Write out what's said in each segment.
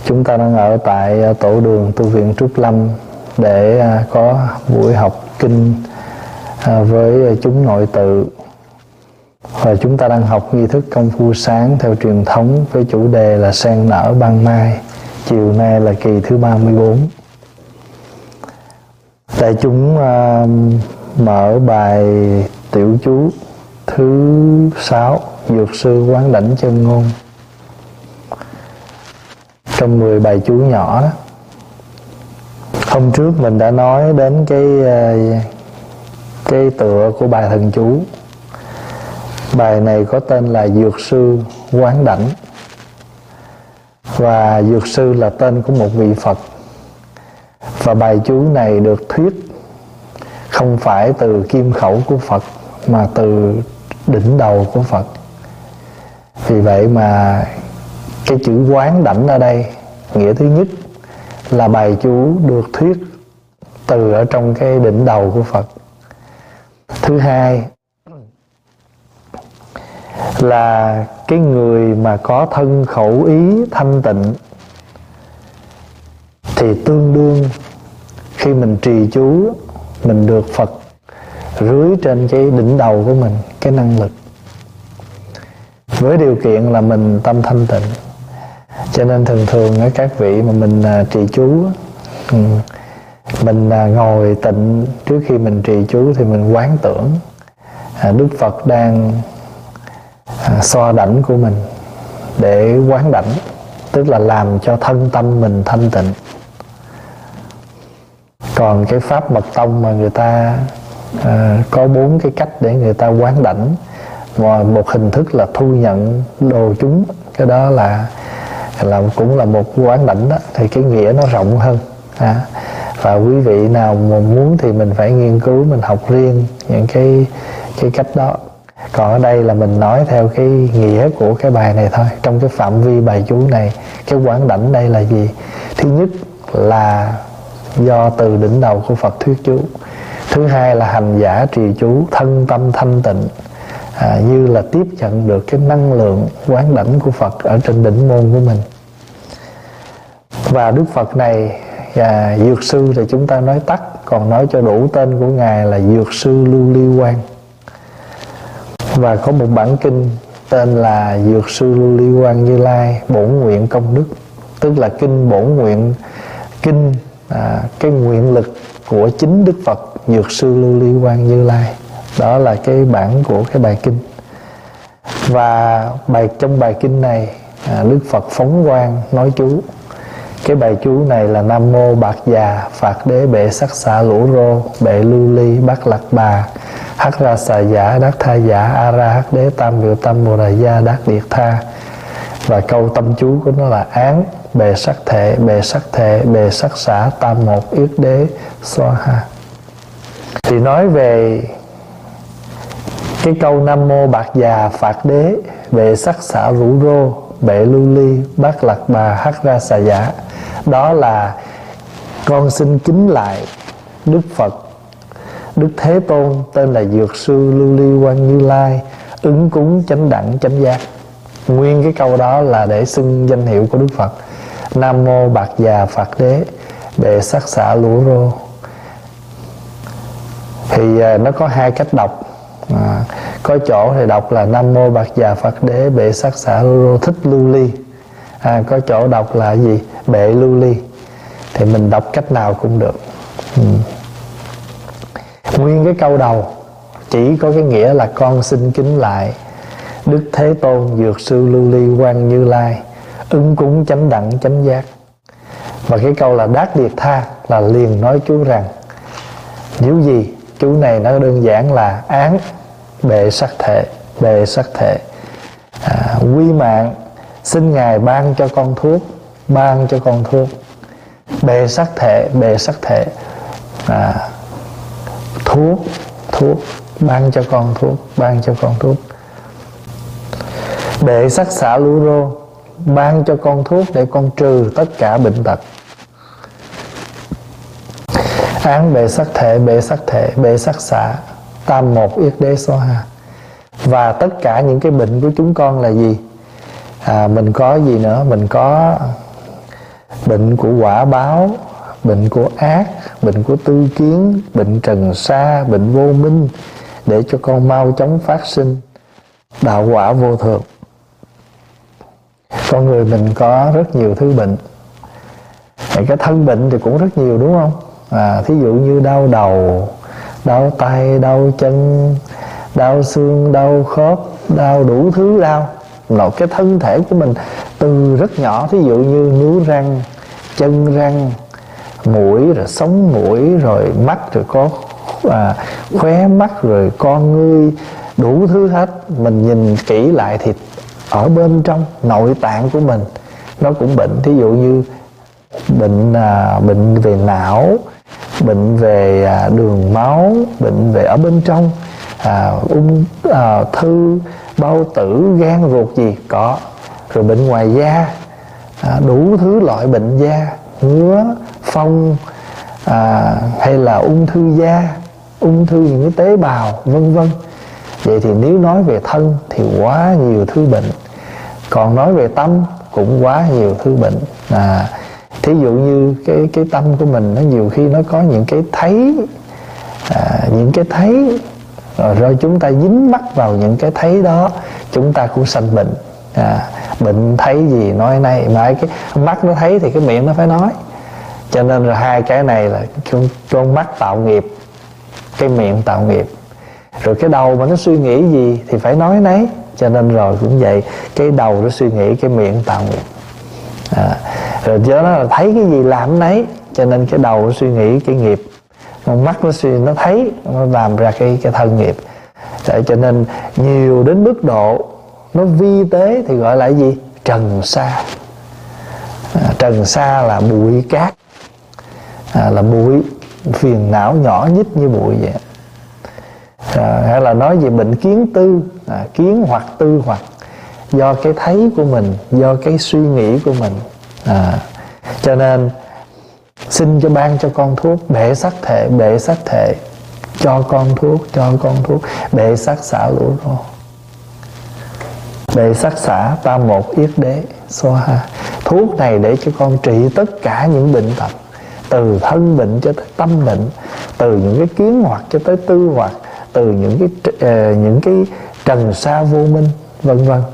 Chúng ta đang ở tại tổ đường tu viện Trúc Lâm để có buổi học kinh với chúng nội tự. Và chúng ta đang học nghi thức công phu sáng theo truyền thống với chủ đề là sen nở ban mai. Chiều nay là kỳ thứ 34. Đại chúng mở bài tiểu chú thứ 6, Dược sư quán đảnh chân ngôn. Trong 10 bài chú nhỏ đó, hôm trước mình đã nói đến cái tựa của bài thần chú. Bài này có tên là Dược sư quán đảnh. Và Dược sư là tên của một vị Phật. Và bài chú này được thuyết không phải từ kim khẩu của Phật mà từ đỉnh đầu của Phật. Vì vậy mà cái chữ quán đảnh ở đây, nghĩa thứ nhất là bài chú được thuyết từ ở trong cái đỉnh đầu của Phật. Thứ hai là cái người mà có thân khẩu ý thanh tịnh thì tương đương khi mình trì chú, mình được Phật rưới trên cái đỉnh đầu của mình cái năng lực, với điều kiện là mình tâm thanh tịnh. Cho nên thường các vị mà mình trì chú, mình ngồi tịnh trước khi mình trì chú thì mình quán tưởng Đức Phật đang xoa đảnh của mình để quán đảnh, tức là làm cho thân tâm mình thanh tịnh. Còn cái pháp mật tông mà người ta có 4 cái cách để người ta quán đảnh, và một hình thức là thu nhận đồ chúng, cái đó là cũng là một quán đảnh đó, thì cái nghĩa nó rộng hơn. Và quý vị nào mà muốn thì mình phải nghiên cứu, mình học riêng những cái cách đó. Còn ở đây là mình nói theo cái nghĩa của cái bài này thôi. Trong cái phạm vi bài chú này, cái quán đảnh đây là gì? Thứ nhất là do từ đỉnh đầu của Phật thuyết chú. Thứ hai là hành giả trì chú thân tâm thanh tịnh, như là tiếp nhận được cái năng lượng quán đảnh của Phật ở trên đỉnh môn của mình. Và Đức Phật này, Dược sư thì chúng ta nói tắt, còn nói cho đủ tên của Ngài là Dược sư Lưu Ly Quang. Và có một bản kinh tên là Dược sư Lưu Ly Quang Như Lai Bổn Nguyện Công Đức, tức là kinh bổn nguyện, kinh cái nguyện lực của chính Đức Phật Dược sư Lưu Ly Quang Như Lai. Đó là cái bản của cái bài kinh. Và trong bài kinh này, Đức Phật phóng quang nói chú. Cái bài chú này là Nam mô Bạc Già Phạt Đế Bệ Sắc Xạ Lũ Rô Bệ Lưu Ly Bát Lạc Bà Hắc Ra Xà Giả Đắc Tha Giả A Ra Hắc Đế Tam Biểu Tam Bồ Đà Gia Đắc Điệt Tha. Và câu tâm chú của nó là án bề sắc thể bề sắc thể bề sắc xả tam một yết đế xoa ha. Thì nói về cái câu Nam mô Bạc Già Phạt Đế Bệ Sắc Xả Rũ Rô Bệ Lưu Ly Bát Lạc Bà Hắc Ra Xà Giả, đó là con xin kính lại Đức Phật Đức Thế Tôn tên là Dược sư Lưu Ly Quang Như Lai, ứng cúng chánh đẳng chánh giác. Nguyên cái câu đó là để xưng danh hiệu của Đức Phật. Nam mô Bạc Già Phạt Đế Bệ Sắc Xả Lũ Rô. Thì nó có 2 cách đọc. Có chỗ thì đọc là Nam mô Bạc Già Phật Đế Bệ Sắc Xả Lũ Rô Thích Lưu Ly. Có chỗ đọc là gì? Bệ Lưu Ly. Thì mình đọc cách nào cũng được. Nguyên cái câu đầu chỉ có cái nghĩa là con xin kính lại Đức Thế Tôn Dược sư Lưu Ly Quang Như Lai, ứng cúng chánh đẳng chánh giác. Và cái câu là Đát Điệt Tha là liền nói chú rằng nếu gì chú này nó đơn giản là án bệ sắc thể bệ sắc thể, quy mạng xin Ngài ban cho con thuốc, ban cho con thuốc. Bệ sắc thể bệ sắc thể, thuốc ban cho con thuốc, ban cho con thuốc. Bệ sắc xả lũ rô, ban cho con thuốc để con trừ tất cả bệnh tật. Án bệ sắc thể bệ sắc thể bệ sắc xả tam một yết đế so ha. Và tất cả những cái bệnh của chúng con là gì? Mình có gì nữa? Mình có bệnh của quả báo, bệnh của ác, bệnh của tư kiến, bệnh trần sa, bệnh vô minh, để cho con mau chóng phát sinh đạo quả vô thường. Con người mình có rất nhiều thứ bệnh. Cái thân bệnh thì cũng rất nhiều, đúng không? Thí dụ như đau đầu, đau tay, đau chân, đau xương, đau khớp, đau đủ thứ đau. Cái thân thể của mình từ rất nhỏ, thí dụ như níu răng, chân răng, mũi, rồi sống mũi, rồi mắt, rồi có khóe mắt, rồi con ngươi, đủ thứ hết. Mình nhìn kỹ lại thì ở bên trong nội tạng của mình nó cũng bệnh. Thí dụ như bệnh về não, bệnh về đường máu, bệnh về ở bên trong, ung thư, bao tử, gan ruột gì có. Rồi bệnh ngoài da, đủ thứ loại bệnh da, ngứa, phong, hay là ung thư da, ung thư những cái tế bào, vân vân. Vậy thì nếu nói về thân thì quá nhiều thứ bệnh. Còn nói về tâm cũng quá nhiều thứ bệnh. Thí dụ như cái tâm của mình, nó nhiều khi nó có những cái thấy, rồi chúng ta dính mắc vào những cái thấy đó, chúng ta cũng sanh bệnh. Bệnh thấy gì nói nay, mà cái mắt nó thấy thì cái miệng nó phải nói. Cho nên là hai cái này là con mắt tạo nghiệp, cái miệng tạo nghiệp. Rồi cái đầu mà nó suy nghĩ gì thì phải nói nấy. Cho nên rồi cũng vậy, cái đầu nó suy nghĩ, cái miệng tạo nghiệp. Rồi do đó là thấy cái gì làm nấy. Cho nên cái đầu nó suy nghĩ cái nghiệp, con mắt nó thấy, nó làm ra cái thân nghiệp. Cho nên nhiều đến mức độ nó vi tế thì gọi là gì? Trần sa. Trần sa là bụi cát, là bụi phiền não nhỏ nhất như bụi vậy. Hay là nói về bệnh kiến tư, kiến hoặc tư hoặc, do cái thấy của mình, do cái suy nghĩ của mình. Cho nên xin cho ban cho con thuốc bệ sắc thể, bệ sắc thể, cho con thuốc, bệ sắc xả lũ rô, bệ sắc xả tam một yết đế Soha. Thuốc này để cho con trị tất cả những bệnh tật, từ thân bệnh cho tới tâm bệnh, từ những cái kiến hoặc cho tới tư hoặc, từ những cái trần sa vô minh, vân vân.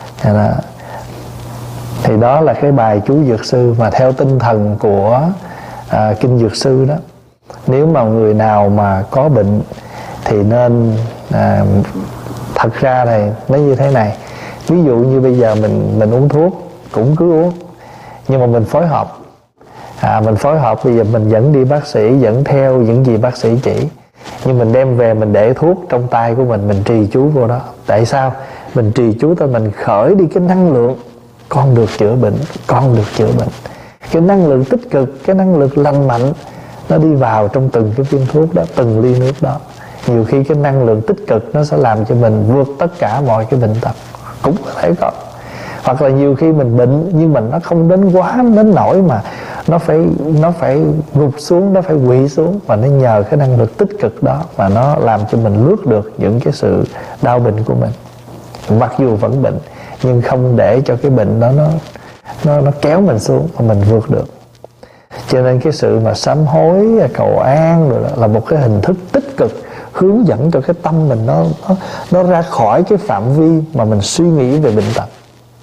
Thì đó là cái bài chú Dược Sư mà theo tinh thần của Kinh Dược Sư đó. Nếu mà người nào mà có bệnh thì nên thật ra này nó như thế này. Ví dụ như bây giờ mình uống thuốc cũng cứ uống, nhưng mà mình phối hợp. Mình phối hợp, bây giờ mình dẫn đi bác sĩ, dẫn theo những gì bác sĩ chỉ, nhưng mình đem về mình để thuốc trong tay của mình trì chú vô đó. Tại sao? Mình trì chú thôi, mình khởi đi cái năng lượng con được chữa bệnh, con được chữa bệnh. Cái năng lượng tích cực, cái năng lượng lành mạnh nó đi vào trong từng cái viên thuốc đó, từng ly nước đó. Nhiều khi cái năng lượng tích cực nó sẽ làm cho mình vượt tất cả mọi cái bệnh tật, cũng có thể có. Hoặc là nhiều khi mình bệnh nhưng mà nó không đến quá đến nỗi mà nó phải gục xuống, nó phải quỵ xuống, mà nó nhờ cái năng lượng tích cực đó mà nó làm cho mình lướt được những cái sự đau bệnh của mình. Mặc dù vẫn bệnh nhưng không để cho cái bệnh đó nó kéo mình xuống mà mình vượt được. Cho nên cái sự mà sám hối, cầu an rồi là một cái hình thức tích cực hướng dẫn cho cái tâm mình nó ra khỏi cái phạm vi mà mình suy nghĩ về bệnh tật.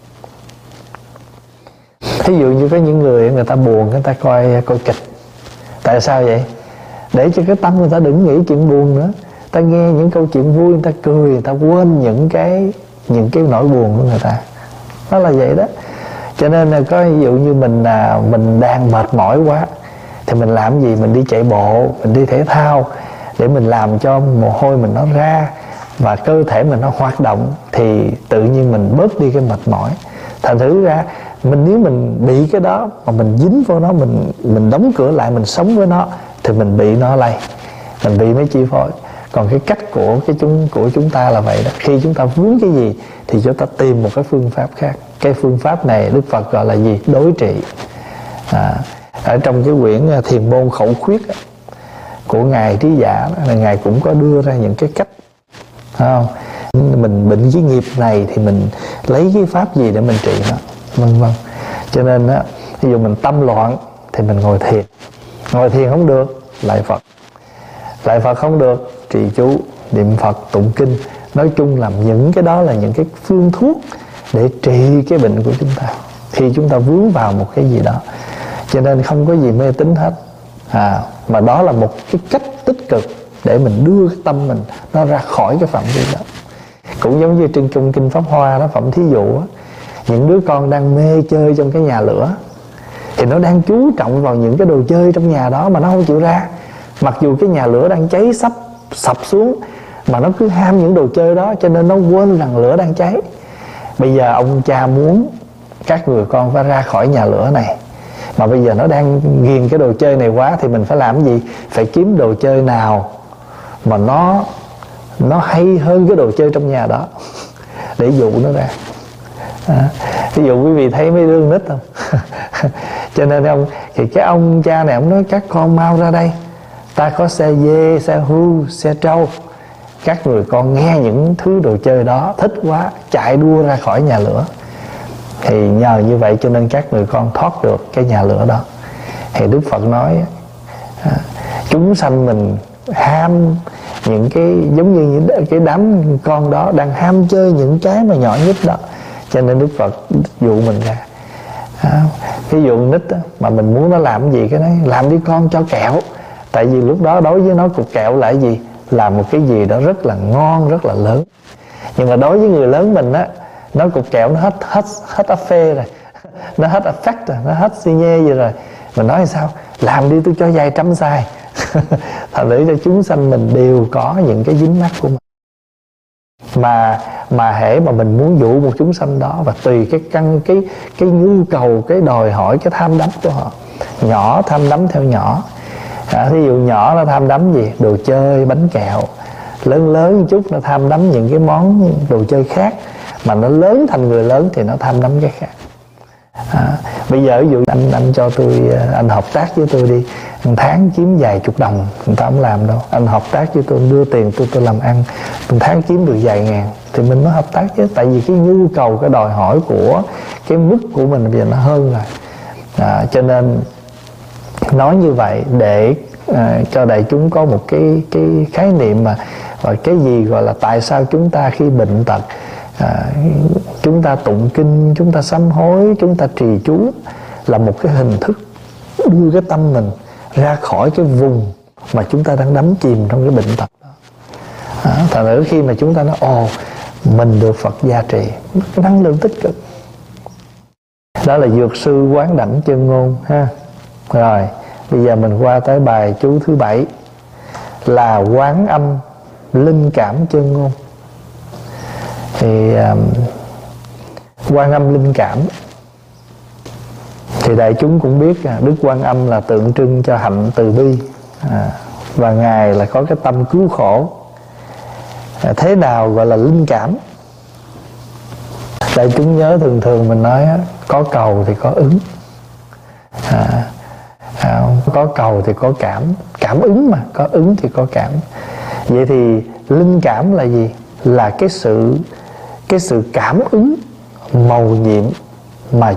Thí dụ như có những người ta buồn, người ta coi kịch. Tại sao vậy? Để cho cái tâm người ta đừng nghĩ chuyện buồn nữa, ta nghe những câu chuyện vui, người ta cười, người ta quên những cái nỗi buồn của người ta. Nó là vậy đó. Cho nên là có ví dụ như mình đang mệt mỏi quá thì mình làm gì? Mình đi chạy bộ, mình đi thể thao để mình làm cho mồ hôi mình nó ra và cơ thể mình nó hoạt động, thì tự nhiên mình bớt đi cái mệt mỏi. Thành thử ra nếu mình bị cái đó mà mình dính vô nó, mình đóng cửa lại, mình sống với nó, thì mình bị nó lây, mình bị nó chi phối. Còn cái cách của chúng ta là vậy đó. Khi chúng ta vướng cái gì thì chúng ta tìm một cái phương pháp khác. Cái phương pháp này Đức Phật gọi là gì? Đối trị. Ở trong cái quyển Thiền môn khẩu khuyết của Ngài Trí Giả đó, là Ngài cũng có đưa ra những cái cách, không? Mình bệnh cái nghiệp này thì mình lấy cái pháp gì để mình trị nó, vân vân. Cho nên đó, Ví dụ mình tâm loạn thì mình ngồi thiền. Ngồi thiền không được, lại Phật. Lại Phật không được, trì chú, niệm Phật, tụng kinh. Nói chung là những cái đó là những cái phương thuốc để trị cái bệnh của chúng ta khi chúng ta vướng vào một cái gì đó. Cho nên không có gì mê tín hết, mà đó là một cái cách tích cực để mình đưa cái tâm mình nó ra khỏi cái phạm vi đó. Cũng giống như trên trong kinh Pháp Hoa đó, phẩm thí dụ đó, những đứa con đang mê chơi trong cái nhà lửa thì nó đang chú trọng vào những cái đồ chơi trong nhà đó mà nó không chịu ra. Mặc dù cái nhà lửa đang cháy sắp sập xuống mà nó cứ ham những đồ chơi đó, cho nên nó quên rằng lửa đang cháy. Bây giờ ông cha muốn các người con phải ra khỏi nhà lửa này, mà bây giờ nó đang ghiền cái đồ chơi này quá, thì mình phải làm gì? Phải kiếm đồ chơi nào mà nó hay hơn cái đồ chơi trong nhà đó để dụ nó ra. Ví dụ quý vị thấy mấy đứa nít không? Cho nên cái ông cha này ông nói các con mau ra đây, ta có xe dê, xe hưu, xe trâu. Các người con nghe những thứ đồ chơi đó thích quá, chạy đua ra khỏi nhà lửa. Thì nhờ như vậy cho nên các người con thoát được cái nhà lửa đó. Thì Đức Phật nói chúng sanh mình ham những cái, giống như những cái đám con đó đang ham chơi những cái mà nhỏ nhất đó, cho nên Đức Phật dụ mình ra. Ví dụ nít đó, mà mình muốn nó làm cái gì, cái đấy làm đi con, cho kẹo. Tại vì lúc đó đối với nó cục kẹo là cái gì? Là một cái gì đó rất là ngon, rất là lớn. Nhưng mà đối với người lớn mình á, nó cục kẹo nó hết phê rồi, nó hết effect rồi, nó hết xi nhê gì rồi. Mình nói sao? Làm đi, tôi cho vài trăm xài. Thật để cho chúng sanh mình đều có những cái dính mắc của mình. Mà hễ mà mình muốn dụ một chúng sanh đó, và tùy cái nhu cầu, cái đòi hỏi, cái tham đắm của họ. Nhỏ tham đắm theo nhỏ. Thí dụ nhỏ nó tham đắm gì? Đồ chơi, bánh kẹo. Lớn chút nó tham đắm những cái món đồ chơi khác. Mà nó lớn thành người lớn thì nó tham đắm cái khác. Bây giờ ví dụ anh cho tôi, anh hợp tác với tôi đi, một tháng kiếm vài chục đồng, người ta không làm đâu. Anh hợp tác với tôi, đưa tiền tôi làm ăn, một tháng kiếm được vài ngàn, thì mình mới hợp tác chứ. Tại vì cái nhu cầu, cái đòi hỏi của cái mức của mình bây giờ nó hơn rồi. Cho nên nói như vậy để cho đại chúng có một cái khái niệm mà và cái gì gọi là tại sao chúng ta khi bệnh tật, chúng ta tụng kinh, chúng ta sám hối, chúng ta trì chú là một cái hình thức đưa cái tâm mình ra khỏi cái vùng mà chúng ta đang đắm chìm trong cái bệnh tật đó. Thật ra khi mà chúng ta nói mình được Phật gia trì, cái năng lượng tích cực đó là Dược Sư Quán Đảnh Chân Ngôn ha. Rồi bây giờ mình qua tới bài chú thứ 7 là Quán Âm Linh Cảm Chân Ngôn. Thì Quan Âm linh cảm thì đại chúng cũng biết Đức Quan Âm là tượng trưng cho hạnh từ bi, và Ngài là có cái tâm cứu khổ. Thế nào gọi là linh cảm? Đại chúng nhớ thường mình nói có cầu thì có ứng, có cầu thì có cảm ứng, mà có ứng thì có cảm. Vậy thì linh cảm là gì? Là cái sự cảm ứng mầu nhiệm mà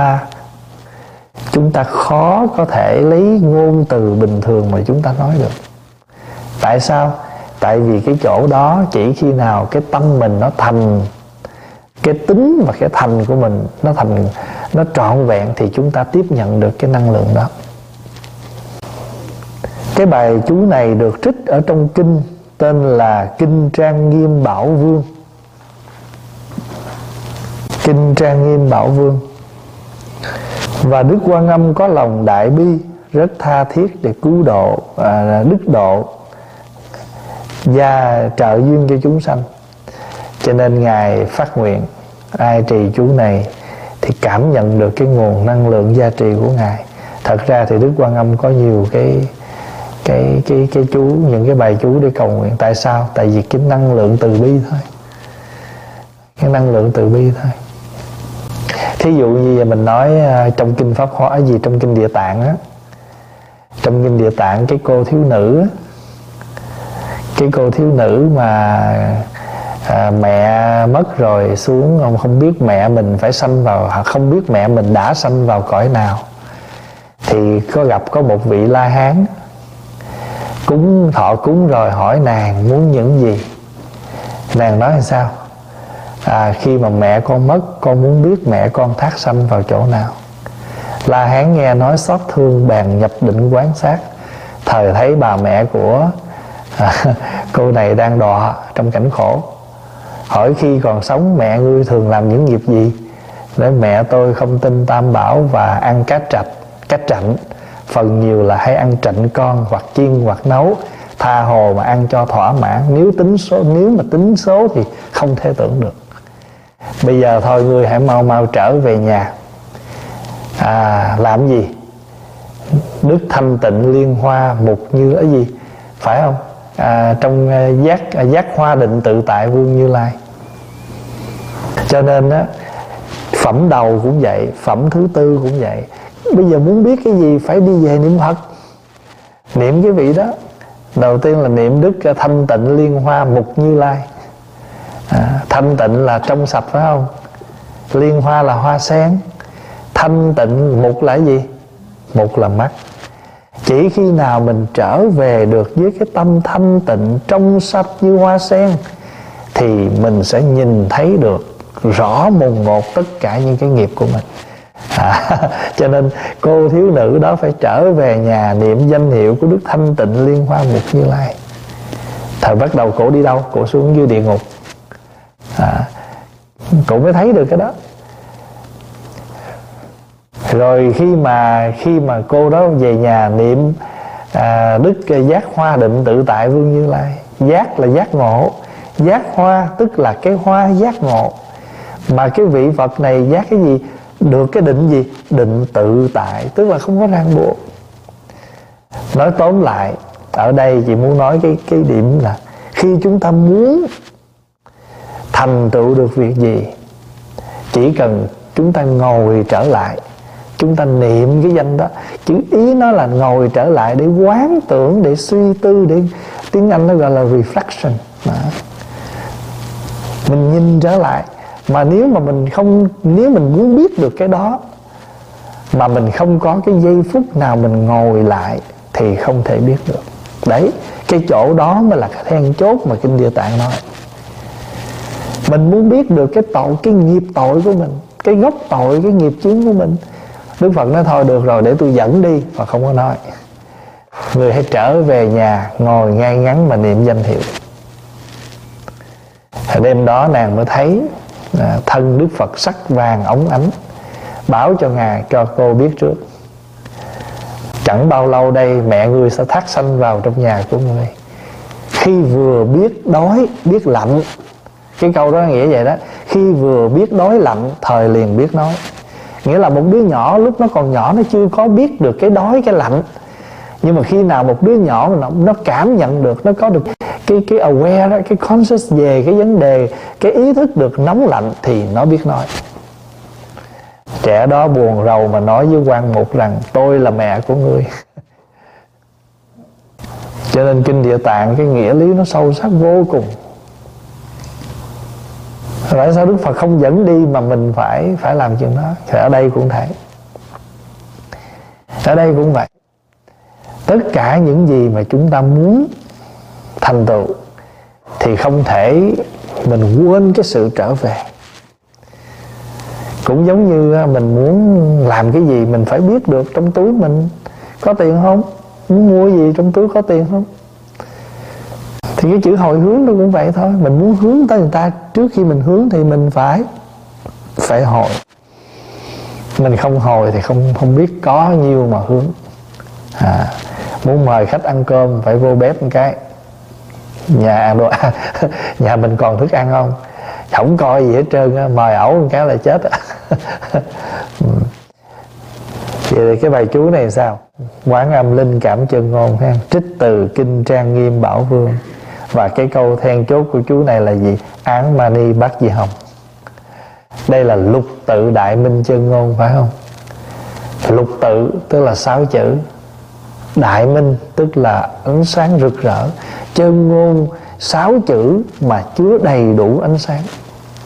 chúng ta khó có thể lấy ngôn từ bình thường mà chúng ta nói được. Tại sao? Tại vì cái chỗ đó chỉ khi nào cái tâm mình nó thành, cái tính và cái thành của mình nó trọn vẹn thì chúng ta tiếp nhận được cái năng lượng đó. Cái bài chú này được trích ở trong kinh tên là Kinh Trang Nghiêm Bảo Vương. Kinh Trang Nghiêm Bảo Vương. Và Đức Quan Âm có lòng đại bi, rất tha thiết để cứu độ, đức độ và trợ duyên cho chúng sanh. Cho nên Ngài phát nguyện ai trì chú này thì cảm nhận được cái nguồn năng lượng gia trì của Ngài. Thật ra thì Đức Quan Âm có nhiều cái chú, những cái bài chú để cầu nguyện. Tại sao? Tại vì cái năng lượng từ bi thôi, cái năng lượng từ bi thôi. Thí dụ như mình nói trong kinh Pháp Hoa gì, trong kinh Địa Tạng á, trong kinh Địa Tạng cái cô thiếu nữ á, cái cô thiếu nữ mà mẹ mất rồi xuống, ông không biết mẹ mình phải sanh vào, không biết mẹ mình đã sanh vào cõi nào, Thì có một vị La Hán thọ cúng rồi hỏi nàng muốn những gì. Nàng nói là sao? Khi mà mẹ con mất, con muốn biết mẹ con thác sanh vào chỗ nào. La Hán nghe nói xót thương, bèn nhập định quán sát. Thời thấy bà mẹ của cô này đang đọa trong cảnh khổ. Hỏi khi còn sống mẹ ngươi thường làm những nghiệp gì? Để mẹ tôi không tin Tam Bảo và ăn cá trạnh, phần nhiều là hay ăn trạnh con, hoặc chiên hoặc nấu, tha hồ mà ăn cho thỏa mãn. Nếu mà tính số thì không thể tưởng được. Bây giờ thôi ngươi hãy mau mau trở về nhà. Làm gì? Đức thanh tịnh liên hoa mục như ở gì, phải không? Trong giác hoa định tự tại vương Như Lai. Cho nên á, phẩm đầu cũng vậy, phẩm thứ tư cũng vậy. Bây giờ muốn biết cái gì phải đi về niệm Phật, niệm cái vị đó. Đầu tiên là niệm Đức thanh tịnh liên hoa mục Như Lai. Thanh tịnh là trong sạch, phải không? Liên hoa là hoa sen. Thanh tịnh, mục là gì? Mục là mắt. Chỉ khi nào mình trở về được với cái tâm thanh tịnh trong sạch như hoa sen thì mình sẽ nhìn thấy được rõ mồn một tất cả những cái nghiệp của mình. Cho nên cô thiếu nữ đó phải trở về nhà niệm danh hiệu của Đức thanh tịnh liên hoa mục Như Lai. Thời bắt đầu cổ đi đâu? Cổ xuống dưới địa ngục. Cổ mới thấy được cái đó. Rồi khi mà cô đó về nhà niệm Đức giác hoa định tự tại vương Như Lai. Giác là giác ngộ, giác hoa tức là cái hoa giác ngộ. Mà cái vị Phật này giác cái gì? Được cái định gì? Định tự tại, tức là không có ràng buộc. Nói tóm lại, ở đây chị muốn nói cái điểm là khi chúng ta muốn thành tựu được việc gì, chỉ cần chúng ta ngồi trở lại, chúng ta niệm cái danh đó. Chữ ý nó là ngồi trở lại để quán tưởng, để suy tư, để tiếng Anh nó gọi là reflection. Mình nhìn trở lại. Mà nếu mình muốn biết được cái đó mà mình không có cái giây phút nào mình ngồi lại thì không thể biết được. Đấy, cái chỗ đó mới là cái then chốt mà Kinh Địa Tạng nói. Mình muốn biết được cái nghiệp tội của mình, cái gốc tội, cái nghiệp chướng của mình. Đức Phật nói thôi được rồi, để tôi dẫn đi. Và không có nói. Người hãy trở về nhà, ngồi ngay ngắn mà niệm danh hiệu. Đêm đó nàng mới thấy thân Đức Phật sắc vàng óng ánh, báo cho Ngài cho cô biết trước. Chẳng bao lâu đây mẹ ngươi sẽ thác sanh vào trong nhà của ngươi. Khi vừa biết đói, biết lạnh. Cái câu đó nghĩa vậy đó. Khi vừa biết đói lạnh, thời liền biết nói. Nghĩa là một đứa nhỏ lúc nó còn nhỏ, nó chưa có biết được cái đói, cái lạnh. Nhưng mà khi nào một đứa nhỏ nó cảm nhận được, nó có được cái aware đó, cái conscious về cái vấn đề, cái ý thức được nóng lạnh thì nó biết nói. Trẻ đó buồn rầu mà nói với quan mục rằng tôi là mẹ của ngươi. Cho nên Kinh Địa Tạng cái nghĩa lý nó sâu sắc vô cùng. Tại sao Đức Phật không dẫn đi mà mình phải làm chuyện đó? Thì ở đây cũng thế. Ở đây cũng vậy. Tất cả những gì mà chúng ta muốn thành tựu thì không thể mình quên cái sự trở về. Cũng giống như mình muốn làm cái gì mình phải biết được trong túi mình có tiền không, muốn mua gì trong túi có tiền không. Thì cái chữ hồi hướng nó cũng vậy thôi. Mình muốn hướng tới người ta, trước khi mình hướng thì mình phải hồi. Mình không hồi thì không biết có nhiêu mà hướng. Muốn mời khách ăn cơm phải vô bếp một cái. Nhà mình còn thức ăn không? Không coi gì hết trơn, mời ẩu một cái là chết. Vậy thì cái bài chú này sao? Quán Âm Linh Cảm Chân Ngôn ha? Trích từ Kinh Trang Nghiêm Bảo Vương. Và cái câu then chốt của chú này là gì? Án Mani Bát Di Hồng. Đây là lục tự Đại Minh Chân Ngôn, phải không? Lục tự tức là 6 chữ, Đại Minh tức là ánh sáng rực rỡ, Chân Ngôn 6 chữ mà chứa đầy đủ ánh sáng.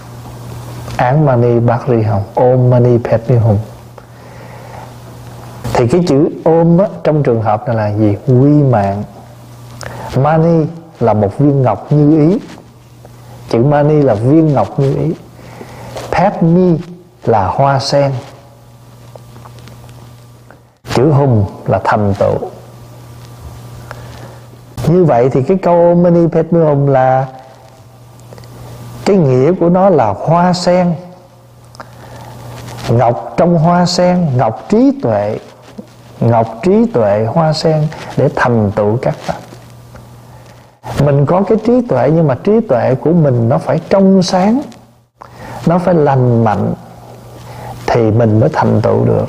Án Mani Bát Di Hồng, Om Mani Padme Hum. Thì cái chữ ôm á, trong trường hợp này là gì? Quy mạng. Mani là một viên ngọc như ý. Chữ mani là viên ngọc như ý. Padmi là hoa sen. Chữ hum là thành tựu. Như vậy thì cái câu Om Mani Padme Hum là cái nghĩa của nó là hoa sen, ngọc trong hoa sen, ngọc trí tuệ hoa sen để thành tựu các pháp. Mình có cái trí tuệ, nhưng mà trí tuệ của mình nó phải trong sáng, nó phải lành mạnh, thì mình mới thành tựu được.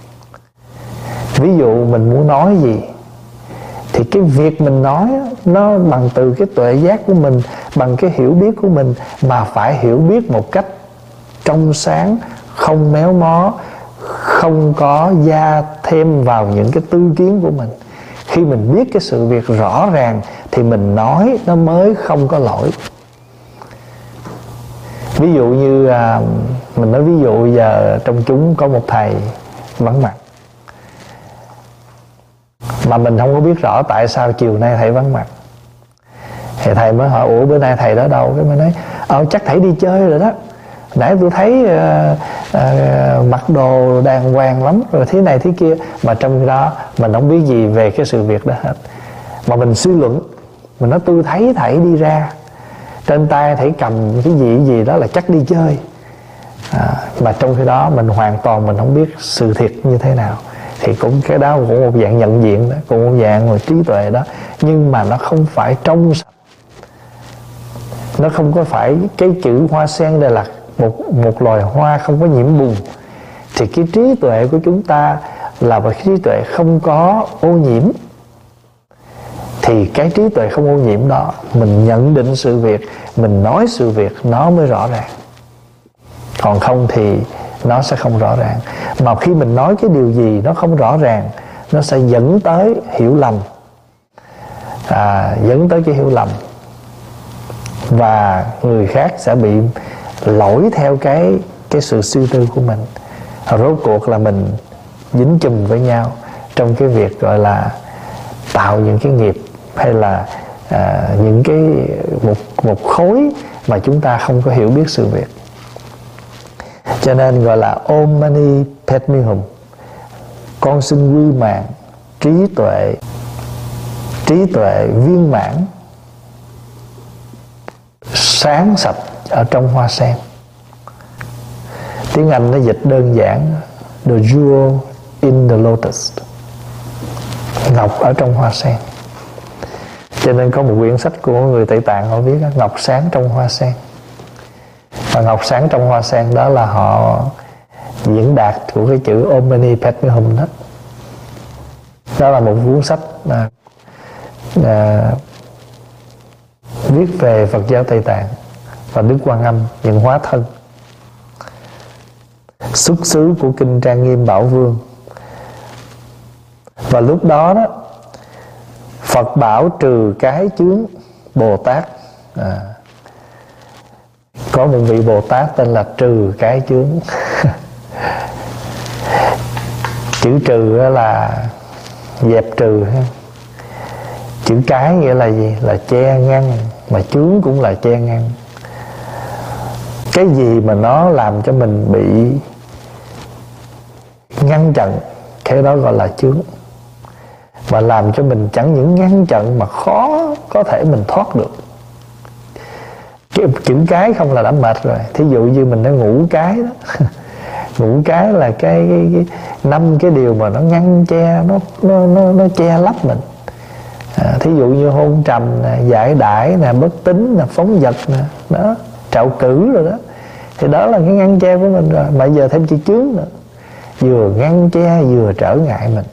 Ví dụ mình muốn nói gì thì cái việc mình nói nó bằng từ cái tuệ giác của mình, bằng cái hiểu biết của mình, mà phải hiểu biết một cách trong sáng, không méo mó, không có gia thêm vào những cái tư kiến của mình. Khi mình biết cái sự việc rõ ràng thì mình nói nó mới không có lỗi. Ví dụ như mình nói ví dụ giờ trong chúng có một thầy vắng mặt, mà mình không có biết rõ tại sao chiều nay thầy vắng mặt. Thì thầy mới hỏi ủa bữa nay thầy đó đâu? Cái mới nói chắc thầy đi chơi rồi đó, nãy tôi thấy mặc đồ đàng hoàng lắm rồi thế này thế kia. Mà trong khi đó mình không biết gì về cái sự việc đó hết, mà mình suy luận, mình nói tôi thấy thầy đi ra, trên tay thầy cầm cái gì đó là chắc đi chơi. Mà trong khi đó mình hoàn toàn mình không biết sự thiệt như thế nào. Thì cũng cái đó cũng một dạng nhận diện đó, cũng một dạng một trí tuệ đó, nhưng mà nó không phải trong sạch. Nó không có phải cái chữ hoa sen đây là một loài hoa không có nhiễm bùn. Thì cái trí tuệ của chúng ta là một trí tuệ không có ô nhiễm. Thì cái trí tuệ không ô nhiễm đó, mình nhận định sự việc, mình nói sự việc nó mới rõ ràng. Còn không thì nó sẽ không rõ ràng. Mà khi mình nói cái điều gì nó không rõ ràng, nó sẽ dẫn tới hiểu lầm, dẫn tới cái hiểu lầm, và người khác sẽ bị lỗi theo cái sự suy tư của mình. Rốt cuộc là mình dính chùm với nhau trong cái việc gọi là tạo những cái nghiệp, hay là những cái một khối mà chúng ta không có hiểu biết sự việc. Cho nên gọi là Om Mani Padme Hum. Con xin quy mạng trí tuệ viên mãn, sáng sạch ở trong hoa sen. Tiếng Anh nó dịch đơn giản The jewel in the lotus, ngọc ở trong hoa sen. Cho nên có một quyển sách của người Tây Tạng họ viết ngọc sáng trong hoa sen. Và ngọc sáng trong hoa sen đó là họ diễn đạt của cái chữ Om Mani Padme Hum đó. Đó là một cuốn sách viết về Phật giáo Tây Tạng và Đức Quan Âm những hóa thân. Xuất xứ của kinh Trang Nghiêm Bảo Vương. Và lúc đó đó Phật bảo trừ cái chướng Bồ Tát. Có một vị Bồ Tát tên là trừ cái chướng. Chữ trừ đó là dẹp trừ. Chữ cái nghĩa là gì? Là che ngăn. Mà chướng cũng là che ngăn. Cái gì mà nó làm cho mình bị ngăn chặn, cái đó gọi là chướng. Và làm cho mình chẳng những ngăn chặn mà khó có thể mình thoát được. Chữ cái không là đã mệt rồi. Thí dụ như mình đã ngủ cái đó. Ngủ cái là cái 5 cái điều mà nó ngăn che, nó che lấp mình. Thí dụ như hôn trầm nè, giải đãi nè, bất tín nè, phóng dật nè, đó, trạo cử rồi đó. Thì đó là cái ngăn che của mình rồi. Mà giờ thêm chữ chướng nữa, vừa ngăn che vừa trở ngại mình.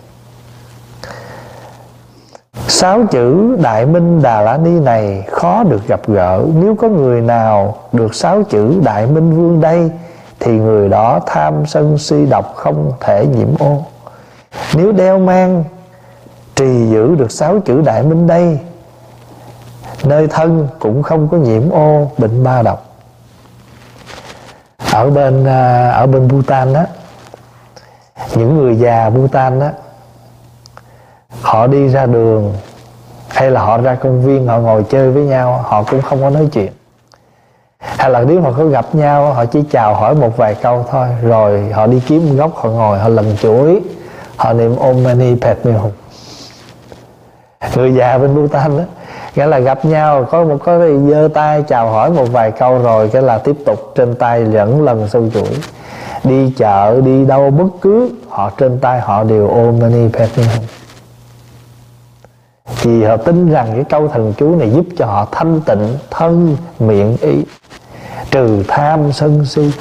6 chữ Đại Minh Đà La Ni này khó được gặp gỡ. Nếu có người nào được 6 chữ Đại Minh Vương đây, thì người đó tham sân si độc không thể nhiễm ô. Nếu đeo mang trì giữ được 6 chữ Đại Minh đây, nơi thân cũng không có nhiễm ô bệnh ba độc. Ở bên Bhutan đó, Những người già Bhutan đó, họ đi ra đường hay là họ ra công viên, họ ngồi chơi với nhau, họ cũng không có nói chuyện. Hay là nếu họ có gặp nhau, họ chỉ chào hỏi một vài câu thôi, rồi họ đi kiếm một góc, họ ngồi, họ lần chuỗi, họ niệm Om Mani Padme Hum. Người già bên Bhutan đó, nghĩa là gặp nhau có giơ tay chào hỏi một vài câu, rồi cái là tiếp tục trên tay vẫn lần sâu chuỗi. Đi chợ, đi đâu bất cứ, họ trên tay họ đều Om Mani Padme Hum. Vì họ tin rằng cái câu thần chú này giúp cho họ thanh tịnh thân miệng ý, trừ tham sân si.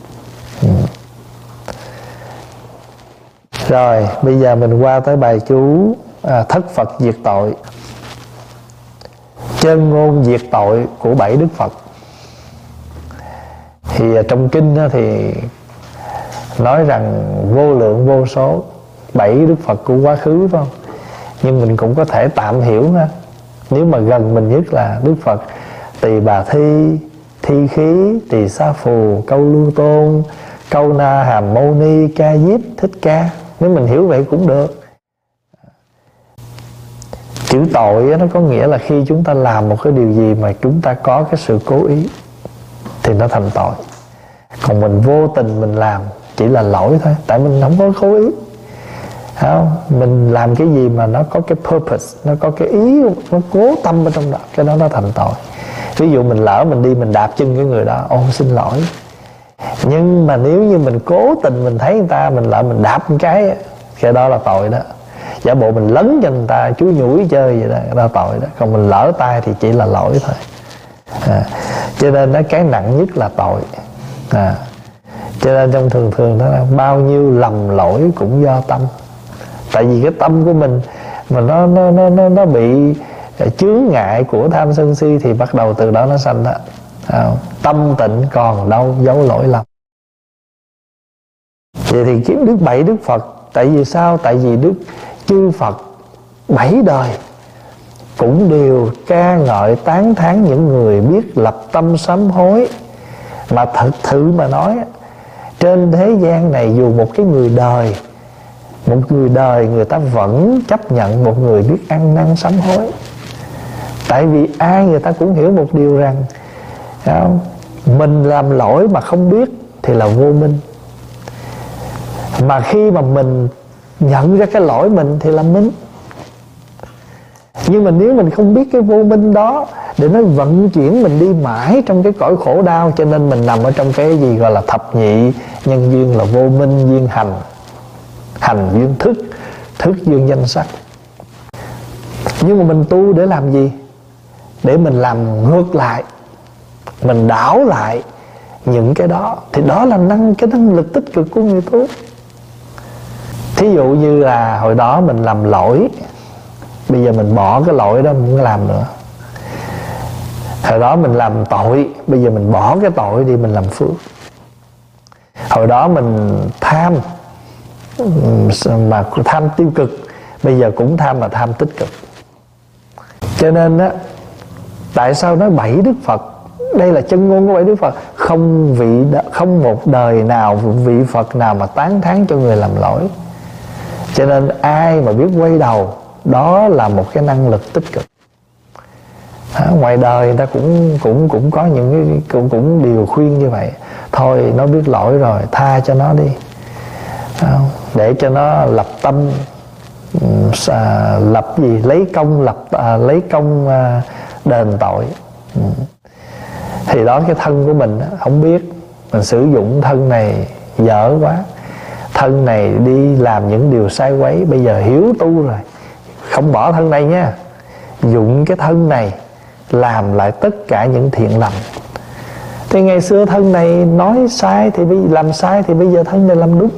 Rồi bây giờ mình qua tới bài chú thất Phật diệt tội. Chân ngôn diệt tội của 7 Đức Phật. Thì trong kinh thì nói rằng vô lượng vô số 7 Đức Phật của quá khứ, phải không? Nhưng mình cũng có thể tạm hiểu ha. Nếu mà gần mình nhất là Đức Phật Tỳ Bà Thi, Thi Khí, Tỳ Xá Phù, Câu Lưu Tôn, Câu Na Hàm Mâu Ni, Ca Diếp, Thích Ca. Nếu mình hiểu vậy cũng được. Chữ tội nó có nghĩa là khi chúng ta làm một cái điều gì mà chúng ta có cái sự cố ý thì nó thành tội. Còn mình vô tình mình làm chỉ là lỗi thôi, tại mình không có cố ý. Không? Mình làm cái gì mà nó có cái purpose, nó có cái ý, nó cố tâm ở trong đó, cái đó nó thành tội. Ví dụ mình lỡ mình đi mình đạp chân cái người đó, ô xin lỗi. Nhưng mà nếu như mình cố tình mình thấy người ta, mình lỡ mình đạp một cái đó là tội đó. Giả bộ mình lấn cho người ta, chú nhủi chơi vậy đó, cái đó tội đó. Còn mình lỡ tay thì chỉ là lỗi thôi. Cho nên nó cái nặng nhất là tội. Cho nên trong thường đó là bao nhiêu lầm lỗi cũng do tâm. Tại vì cái tâm của mình mà nó bị chướng ngại của tham sân si thì bắt đầu từ đó nó sanh đó. Tâm tịnh còn đâu giấu lỗi lầm. Vậy thì kiếm Đức 7 Đức Phật. Tại vì sao? Tại vì Đức chư Phật 7 đời cũng đều ca ngợi tán thán những người biết lập tâm sám hối. Mà thật sự mà nói, trên thế gian này dù một cái người đời, một người đời người ta vẫn chấp nhận một người biết ăn năn sám hối. Tại vì ai người ta cũng hiểu một điều rằng không? Mình làm lỗi mà không biết thì là vô minh. Mà khi mà mình nhận ra cái lỗi mình thì là minh. Nhưng mà nếu mình không biết cái vô minh đó, để nó vận chuyển mình đi mãi trong cái cõi khổ đau, cho nên mình nằm ở trong cái gì gọi là thập nhị nhân duyên, là vô minh duyên hành, hành duyên thức, thức duyên danh sắc. Nhưng mà mình tu để làm gì? Để mình làm ngược lại, mình đảo lại những cái đó. Thì đó là cái năng lực tích cực của người tu. Thí dụ như là hồi đó mình làm lỗi, bây giờ mình bỏ cái lỗi đó, mình không làm nữa. Hồi đó mình làm tội, bây giờ mình bỏ cái tội đi, mình làm phước. Hồi đó mình tham, mà tham tiêu cực, bây giờ cũng tham mà tham tích cực. Cho nên á, tại sao nói 7 Đức Phật? Đây là chân ngôn của 7 Đức Phật. Không một đời nào, vị Phật nào mà tán thán cho người làm lỗi. Cho nên ai mà biết quay đầu, đó là một cái năng lực tích cực. Ngoài đời người ta cũng có những cái cũng điều khuyên như vậy. Thôi nó biết lỗi rồi, tha cho nó đi, để cho nó lập tâm, lập gì, lấy công đền tội. Thì đó, cái thân của mình không biết, mình sử dụng thân này dở quá, thân này đi làm những điều sai quấy. Bây giờ hiểu tu rồi, không bỏ thân này nha, dụng cái thân này làm lại tất cả những thiện lành. Thì ngày xưa thân này nói sai thì làm sai, thì bây giờ thân này làm đúng.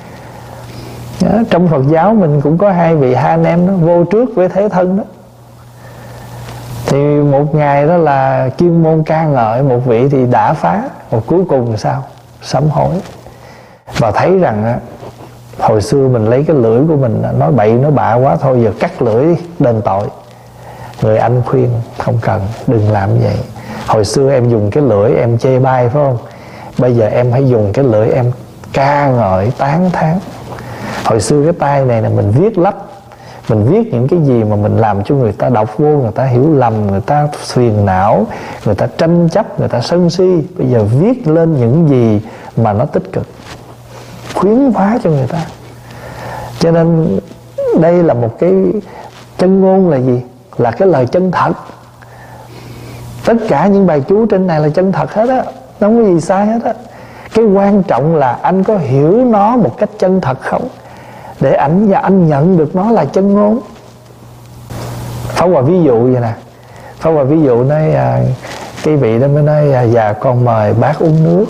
Trong Phật giáo mình cũng có hai vị hai anh em đó, vô trước với thế thân đó. Thì một ngày đó là chuyên môn ca ngợi một vị thì đã phá, một cuối cùng sao? Sám hối. Và thấy rằng hồi xưa mình lấy cái lưỡi của mình nói bậy nói bạ quá, thôi giờ cắt lưỡi đi, đền tội. Người anh khuyên không cần, đừng làm như vậy. Hồi xưa em dùng cái lưỡi em chê bai phải không? Bây giờ em hãy dùng cái lưỡi em ca ngợi tán thán. Hồi xưa cái tay này là mình viết lách, mình viết những cái gì mà mình làm cho người ta đọc vô, người ta hiểu lầm, người ta phiền não, người ta tranh chấp, người ta sân si. Bây giờ viết lên những gì mà nó tích cực, khuyến phá cho người ta. Cho nên đây là một cái chân ngôn là gì? Là cái lời chân thật. Tất cả những bài chú trên này là chân thật hết á, không có gì sai hết á. Cái quan trọng là anh có hiểu nó một cách chân thật không, để anh nhận được nó là chân ngôn. Pháp Hòa ví dụ vậy nè. Pháp Hòa ví dụ nói cái vị đó mới nói dạ con mời bác uống nước.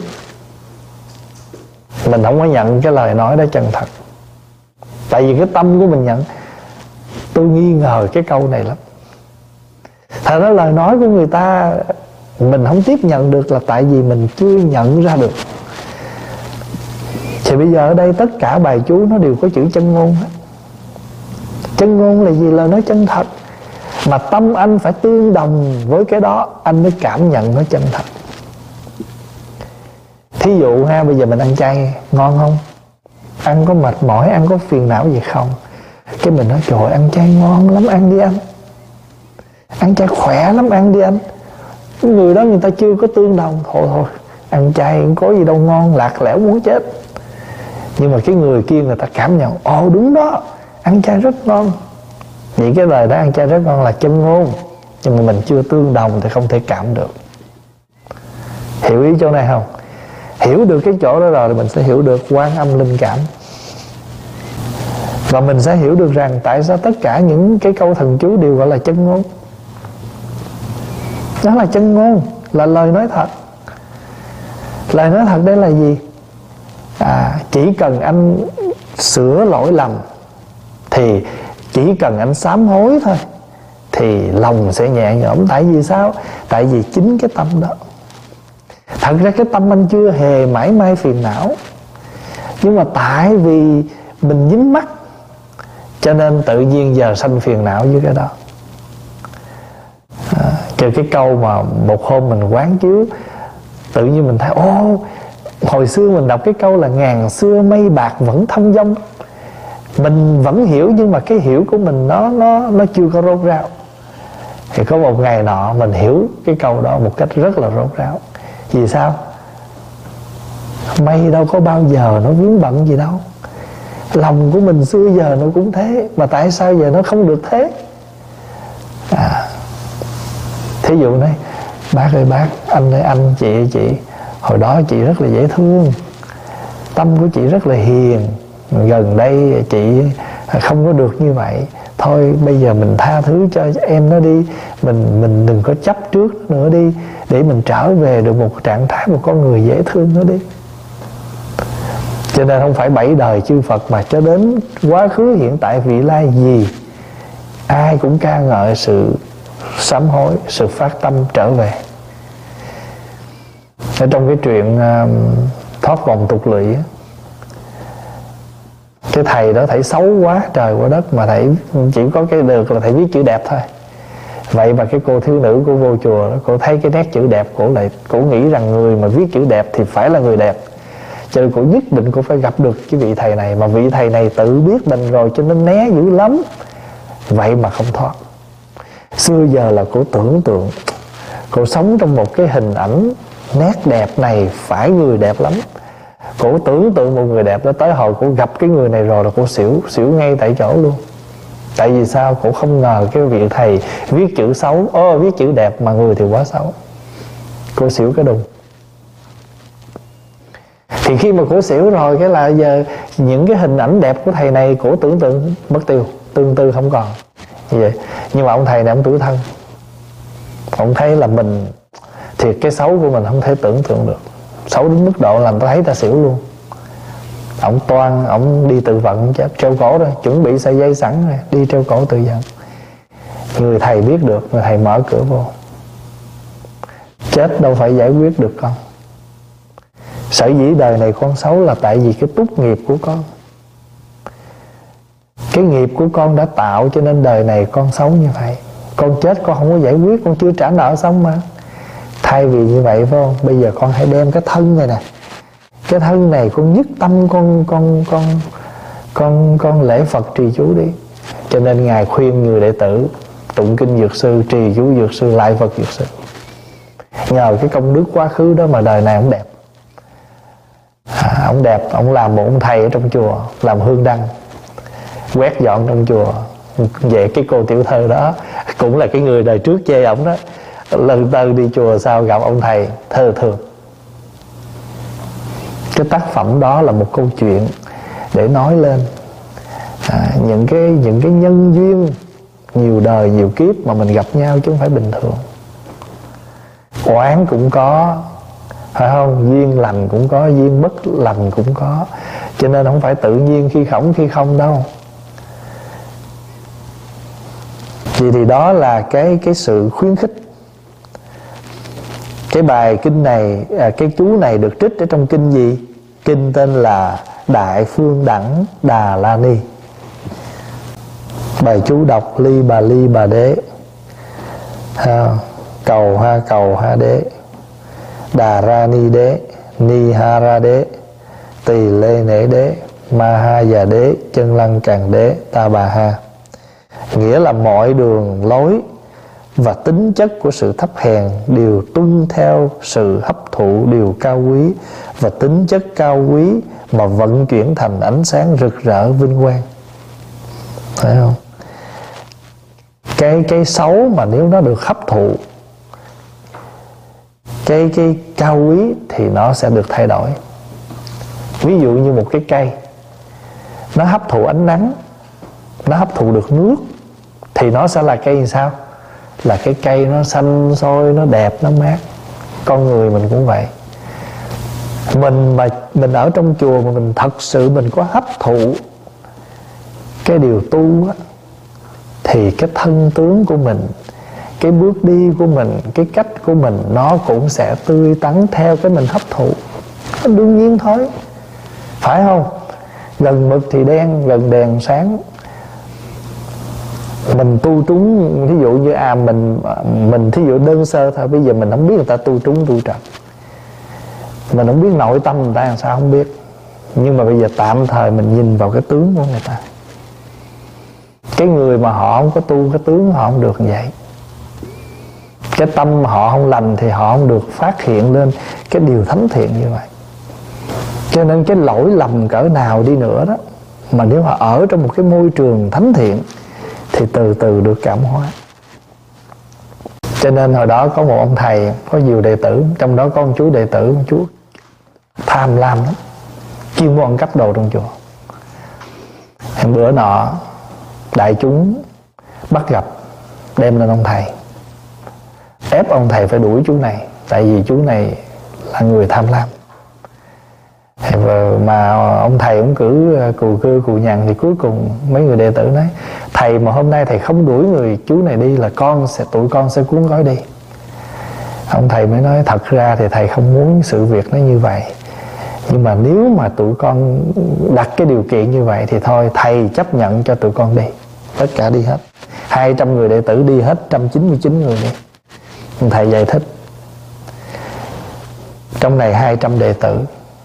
Mình không có nhận cái lời nói đó chân thật, tại vì cái tâm của mình nhận. Tôi nghi ngờ cái câu này lắm. Thật ra lời nói của người ta mình không tiếp nhận được là tại vì mình chưa nhận ra được. Thì bây giờ ở đây tất cả bài chú nó đều có chữ chân ngôn hết. Chân ngôn là gì? Lời nói chân thật. Mà tâm anh phải tương đồng với cái đó, anh mới cảm nhận nó chân thật. Thí dụ ha, bây giờ mình ăn chay ngon không? Ăn có mệt mỏi, ăn có phiền não gì không? Cái mình nói trời ơi, ăn chay ngon lắm, ăn đi anh. Ăn chay khỏe lắm, ăn đi anh. Cái người đó người ta chưa có tương đồng. Thôi ăn chay không có gì đâu ngon, lạc lẽo muốn chết. Nhưng mà cái người kia người ta cảm nhận, ồ đúng đó, ăn chay rất ngon. Vậy cái lời đó ăn chay rất ngon là chân ngôn. Nhưng mà mình chưa tương đồng thì không thể cảm được. Hiểu ý chỗ này không? Hiểu được cái chỗ đó rồi thì mình sẽ hiểu được Quan Âm linh cảm. Và mình sẽ hiểu được rằng tại sao tất cả những cái câu thần chú đều gọi là chân ngôn. Đó là chân ngôn, là lời nói thật. Lời nói thật đây là gì? Chỉ cần anh sửa lỗi lầm, thì chỉ cần anh sám hối thôi, thì lòng sẽ nhẹ nhõm. Tại vì sao? Tại vì chính cái tâm đó. Thật ra cái tâm anh chưa hề mãi may phiền não, nhưng mà tại vì mình dính mắc, cho nên tự nhiên giờ sanh phiền não với cái đó. Cái câu mà một hôm mình quán chiếu, tự nhiên mình thấy hồi xưa mình đọc cái câu là ngàn xưa mây bạc vẫn thông dong. Mình vẫn hiểu, nhưng mà cái hiểu của mình nó chưa có rốt ráo. Thì có một ngày nọ mình hiểu cái câu đó một cách rất là rốt ráo. Vì sao? Mây đâu có bao giờ nó vướng bận gì đâu. Lòng của mình xưa giờ nó cũng thế, mà tại sao giờ nó không được thế? Thí dụ này, bác ơi bác, anh ơi anh, chị ơi chị, hồi đó chị rất là dễ thương, tâm của chị rất là hiền, gần đây chị không có được như vậy, thôi bây giờ mình tha thứ cho em nó đi, mình đừng có chấp trước nữa đi, để mình trở về được một trạng thái một con người dễ thương nữa đi. Cho nên không phải 7 đời chư Phật, mà cho đến quá khứ hiện tại vị lai gì, ai cũng ca ngợi sự sám hối, sự phát tâm trở về. Ở trong cái chuyện thoát vòng tục lụy, cái thầy đó thầy xấu quá trời quá đất, mà thầy chỉ có cái được là thầy viết chữ đẹp thôi. Vậy mà cái cô thiếu nữ của vô chùa đó, cô thấy cái nét chữ đẹp, cô nghĩ rằng người mà viết chữ đẹp thì phải là người đẹp, cho nên cô nhất định cô phải gặp được cái vị thầy này. Mà vị thầy này tự biết mình rồi cho nên né dữ lắm, vậy mà không thoát. Xưa giờ là cô tưởng tượng, cô sống trong một cái hình ảnh nét đẹp này phải người đẹp lắm. Cô tưởng tượng một người đẹp đó, tới hồi cô gặp cái người này rồi là cô xỉu ngay tại chỗ luôn. Tại vì sao? Cô không ngờ cái vị thầy viết chữ xấu, viết chữ đẹp mà người thì quá xấu. Cô xỉu cái đùng. Thì khi mà cô xỉu rồi, cái là giờ những cái hình ảnh đẹp của thầy này cô tưởng tượng mất tiêu, tương tư không còn như vậy. Nhưng mà ông thầy này ông tuổi thân, ông thấy là mình thiệt, cái xấu của mình không thể tưởng tượng được, xấu đến mức độ làm ta thấy ta xỉu luôn. Ông đi tự vận, chết treo cổ rồi, chuẩn bị sợi dây sẵn rồi, đi treo cổ tự vận. Người thầy biết được, người thầy mở cửa vô. Chết đâu phải giải quyết được con. Sở dĩ đời này con xấu là tại vì cái túc nghiệp của con. Cái nghiệp của con đã tạo cho nên đời này con xấu như vậy. Con chết con không có giải quyết, con chưa trả nợ xong mà. Thay vì như vậy phải không? Bây giờ con hãy đem cái thân này nè, cái thân này con nhất tâm con lễ Phật trì chú đi. Cho nên Ngài khuyên người đệ tử tụng kinh Dược Sư, trì chú Dược Sư, lại Phật Dược Sư. Nhờ cái công đức quá khứ đó mà đời này ông đẹp. Ông đẹp, ông làm một ông thầy ở trong chùa, làm hương đăng, quét dọn trong chùa. Vậy cái cô tiểu thơ đó cũng là cái người đời trước chê ổng đó. Lần tới đi chùa sau gặp ông thầy thơ thường. Cái tác phẩm đó là một câu chuyện để nói lên những cái nhân duyên nhiều đời nhiều kiếp mà mình gặp nhau chứ không phải bình thường. Oán cũng có, phải không? Duyên lành cũng có, duyên bất lành cũng có. Cho nên không phải tự nhiên khi khổng khi không đâu. Vì thì đó là cái sự khuyến khích. Cái bài kinh này, cái chú này được trích ở trong kinh gì? Kinh tên là Đại Phương Đẳng Đà La Ni. Bài chú đọc ly bà đế, cầu ha đế, đà ra ni đế, ni ha ra đế, tỳ lê nể đế, ma ha già đế, chân lăng càng đế, ta bà ha. Nghĩa là mọi đường lối và tính chất của sự thấp hèn đều tuân theo sự hấp thụ điều cao quý, và tính chất cao quý mà vận chuyển thành ánh sáng rực rỡ vinh quang. Phải không? Cái xấu mà nếu nó được hấp thụ cái cao quý thì nó sẽ được thay đổi. Ví dụ như một cái cây, nó hấp thụ ánh nắng, nó hấp thụ được nước, thì nó sẽ là cây sao? Là cái cây nó xanh xôi, nó đẹp, nó mát. Con người mình cũng vậy. Mình ở trong chùa mà mình thật sự mình có hấp thụ cái điều tu á, thì cái thân tướng của mình, cái bước đi của mình, cái cách của mình nó cũng sẽ tươi tắn theo cái mình hấp thụ. Nó đương nhiên thôi, phải không? Gần mực thì đen, gần đèn sáng. Mình tu trúng, thí dụ như mình thí dụ đơn sơ thôi. Bây giờ mình không biết người ta tu trúng tu trật, mình không biết nội tâm người ta làm sao, không biết. Nhưng mà bây giờ tạm thời mình nhìn vào cái tướng của người ta. Cái người mà họ không có tu, cái tướng họ không được như vậy. Cái tâm họ không lành thì họ không được phát hiện lên cái điều thánh thiện như vậy. Cho nên cái lỗi lầm cỡ nào đi nữa đó, mà nếu họ ở trong một cái môi trường thánh thiện thì từ từ được cảm hóa. Cho nên hồi đó có một ông thầy, có nhiều đệ tử, trong đó có một chú đệ tử, một chú tham lam lắm, chuyên môn ăn cắp đồ trong chùa. Bữa nọ đại chúng bắt gặp, đem lên ông thầy, ép ông thầy phải đuổi chú này, tại vì chú này là người tham lam. Mà ông thầy cũng cứ cù cưa cù nhằn, thì cuối cùng mấy người đệ tử nói: thầy mà hôm nay thầy không đuổi người chú này đi là tụi con sẽ cuốn gói đi. Ông thầy mới nói: thật ra thì thầy không muốn sự việc nó như vậy, nhưng mà nếu mà tụi con đặt cái điều kiện như vậy thì thôi, thầy chấp nhận cho tụi con đi. Tất cả đi hết, 200 người đệ tử đi hết, 199 người đi. Ông thầy giải thích: trong này 200 đệ tử,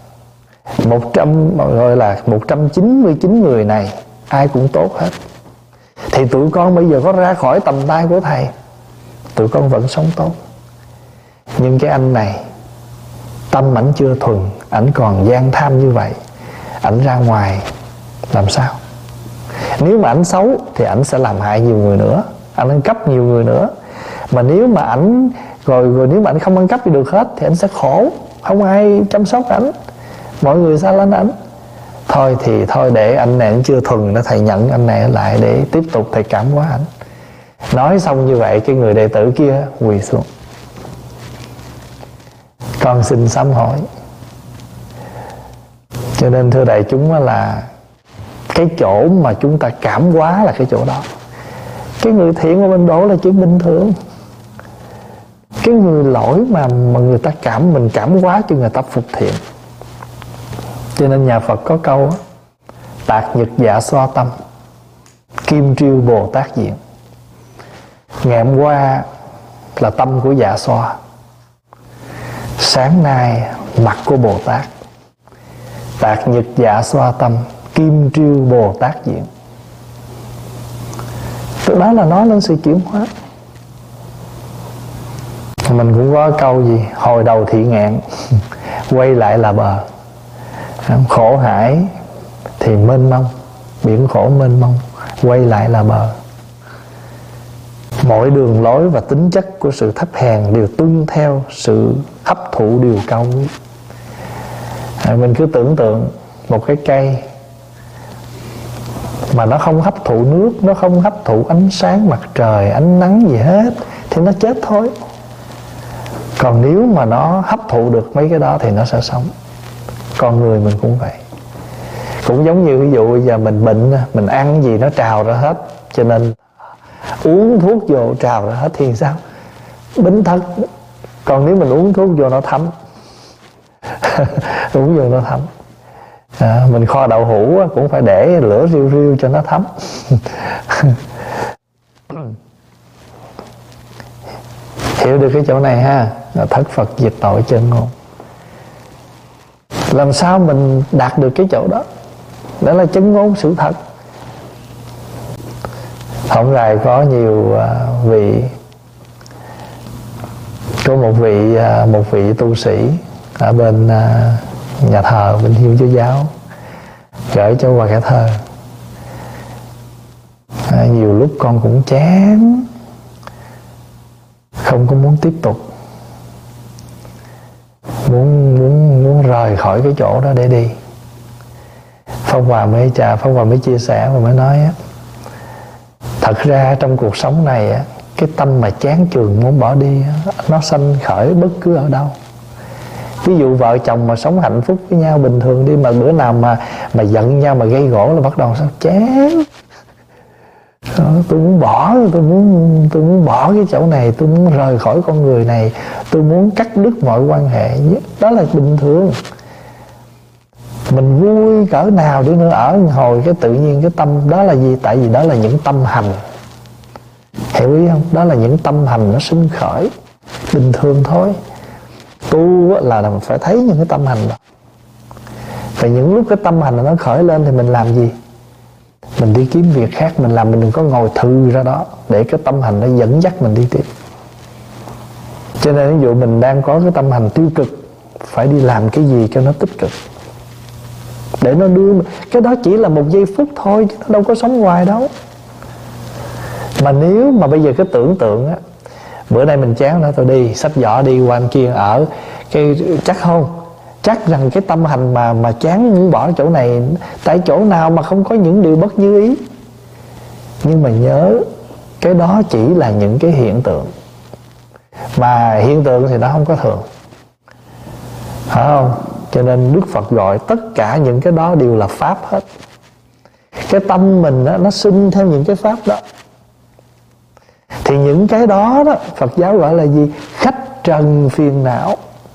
199 người này ai cũng tốt hết. Thì tụi con bây giờ có ra khỏi tầm tay của thầy, tụi con vẫn sống tốt. Nhưng cái anh này tâm ảnh chưa thuần, ảnh còn gian tham như vậy, ảnh ra ngoài làm sao? Nếu mà ảnh xấu thì ảnh sẽ làm hại nhiều người nữa, ảnh ăn cắp nhiều người nữa. Mà nếu mà ảnh rồi nếu mà ảnh không ăn cắp thì được hết thì ảnh sẽ khổ, không ai chăm sóc ảnh, mọi người xa lánh ảnh. Thôi thì thôi, để anh này ảnh chưa thuần nó, thầy nhận anh này lại để tiếp tục thầy cảm hóa ảnh. Nói xong như vậy, cái người đệ tử kia quỳ xuống: con xin sám hối. Cho nên thưa đại chúng là cái chỗ mà chúng ta cảm hóa là cái chỗ đó. Cái người thiện mà mình đổ là chuyện bình thường. Cái người lỗi mà người ta mình cảm hóa cho người ta phục thiện. Cho nên nhà Phật có câu: tạc nhật dạ xoa tâm, kim triêu Bồ Tát diện. Ngày hôm qua là tâm của dạ xoa, sáng nay mặt của Bồ Tát. Tạc nhật dạ xoa tâm, Kim Triêu Bồ Tát diện. Từ đó là nói lên sự chuyển hóa. Mình cũng có câu gì, hồi đầu thị ngạn quay lại là bờ. Khổ hải thì mênh mông, biển khổ mênh mông, quay lại là bờ. Mỗi đường lối và tính chất của sự thấp hèn đều tuân theo sự hấp thụ điều cao quý. Mình cứ tưởng tượng một cái cây mà nó không hấp thụ nước, nó không hấp thụ ánh sáng mặt trời, ánh nắng gì hết, thì nó chết thôi. Còn nếu mà nó hấp thụ được mấy cái đó thì nó sẽ sống. Con người mình cũng vậy. Cũng giống như ví dụ bây giờ mình bệnh, mình ăn gì nó trào ra hết, cho nên uống thuốc vô trào ra hết thì sao? Bệnh thật. Còn nếu mình uống thuốc vô nó thấm uống vô nó thấm. Mình kho đậu hũ cũng phải để lửa riu riu cho nó thấm. Hiểu được cái chỗ này ha, là thất Phật diệt tội chân ngôn. Làm sao mình đạt được cái chỗ đó? Đó là chân ngôn sự thật. Hổng rày có nhiều vị, có một vị tu sĩ ở bên nhà thờ bên Thiên Chúa Giáo gửi cho qua cái thơ: nhiều lúc con cũng chán, không có muốn tiếp tục, muốn rời khỏi cái chỗ đó để đi. Pháp Hòa mới chia sẻ và mới nói á, thật ra trong cuộc sống này á, cái tâm mà chán chường muốn bỏ đi á, nó sanh khởi bất cứ ở đâu. Ví dụ vợ chồng mà sống hạnh phúc với nhau bình thường đi, mà bữa nào mà giận nhau mà gây gổ là bắt đầu sao chán. Tôi muốn bỏ, tôi muốn bỏ cái chỗ này, tôi muốn rời khỏi con người này, tôi muốn cắt đứt mọi quan hệ. Đó là bình thường. Mình vui cỡ nào đi nữa ở hồi cái tự nhiên cái tâm đó là gì? Tại vì đó là những tâm hành. Hiểu ý không? Đó là những tâm hành nó sinh khởi bình thường thôi. Tu là phải thấy những cái tâm hành đó. Và những lúc cái tâm hành nó khởi lên thì mình làm gì? Mình đi kiếm việc khác mình làm. Mình đừng có ngồi thư ra đó để cái tâm hành nó dẫn dắt mình đi tiếp. Cho nên ví dụ mình đang có cái tâm hành tiêu cực, phải đi làm cái gì cho nó tích cực, để nó đưa. Cái đó chỉ là một giây phút thôi, chứ nó đâu có sống hoài đâu. Mà nếu mà bây giờ cái tưởng tượng á, bữa nay mình chán đó, tôi đi xách giỏ đi qua anh kia ở cái, chắc không? Chắc rằng cái tâm hành mà chán muốn bỏ chỗ này, tại chỗ nào mà không có những điều bất như ý. Nhưng mà nhớ, cái đó chỉ là những cái hiện tượng, mà hiện tượng thì nó không có thường, phải không? Cho nên Đức Phật gọi tất cả những cái đó đều là pháp hết. Cái tâm mình đó, nó sinh theo những cái pháp đó. Thì những cái đó đó Phật giáo gọi là gì? Khách trần phiền não.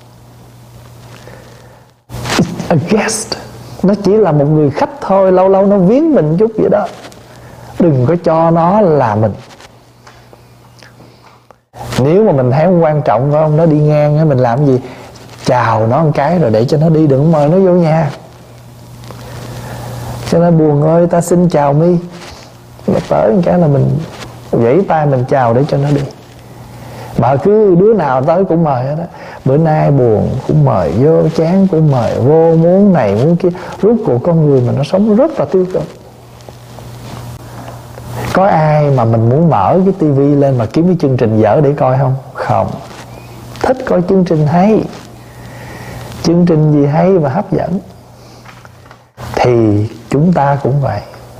A guest. Nó chỉ là một người khách thôi, lâu lâu nó viếng mình chút vậy đó. Đừng có cho nó là mình. Nếu mà mình thấy không quan trọng, phải không? Nó đi ngang mình làm gì? Chào nó một cái rồi để cho nó đi, đừng mời nó vô nhà. Cho nên buồn ơi, ta xin chào mi. Nó tới một cái là mình vẫy tay mình chào để cho nó đi. Mà cứ đứa nào tới cũng mời hết đó. Bữa nay buồn cũng mời vô, chán cũng mời vô, muốn này muốn kia. Rốt cuộc con người mình nó sống rất là tiêu cực. Có ai mà mình muốn mở cái tivi lên mà kiếm cái chương trình dở để coi không? Không. Thích coi chương trình hay, chương trình gì hay và hấp dẫn. Thì chúng ta cũng vậy.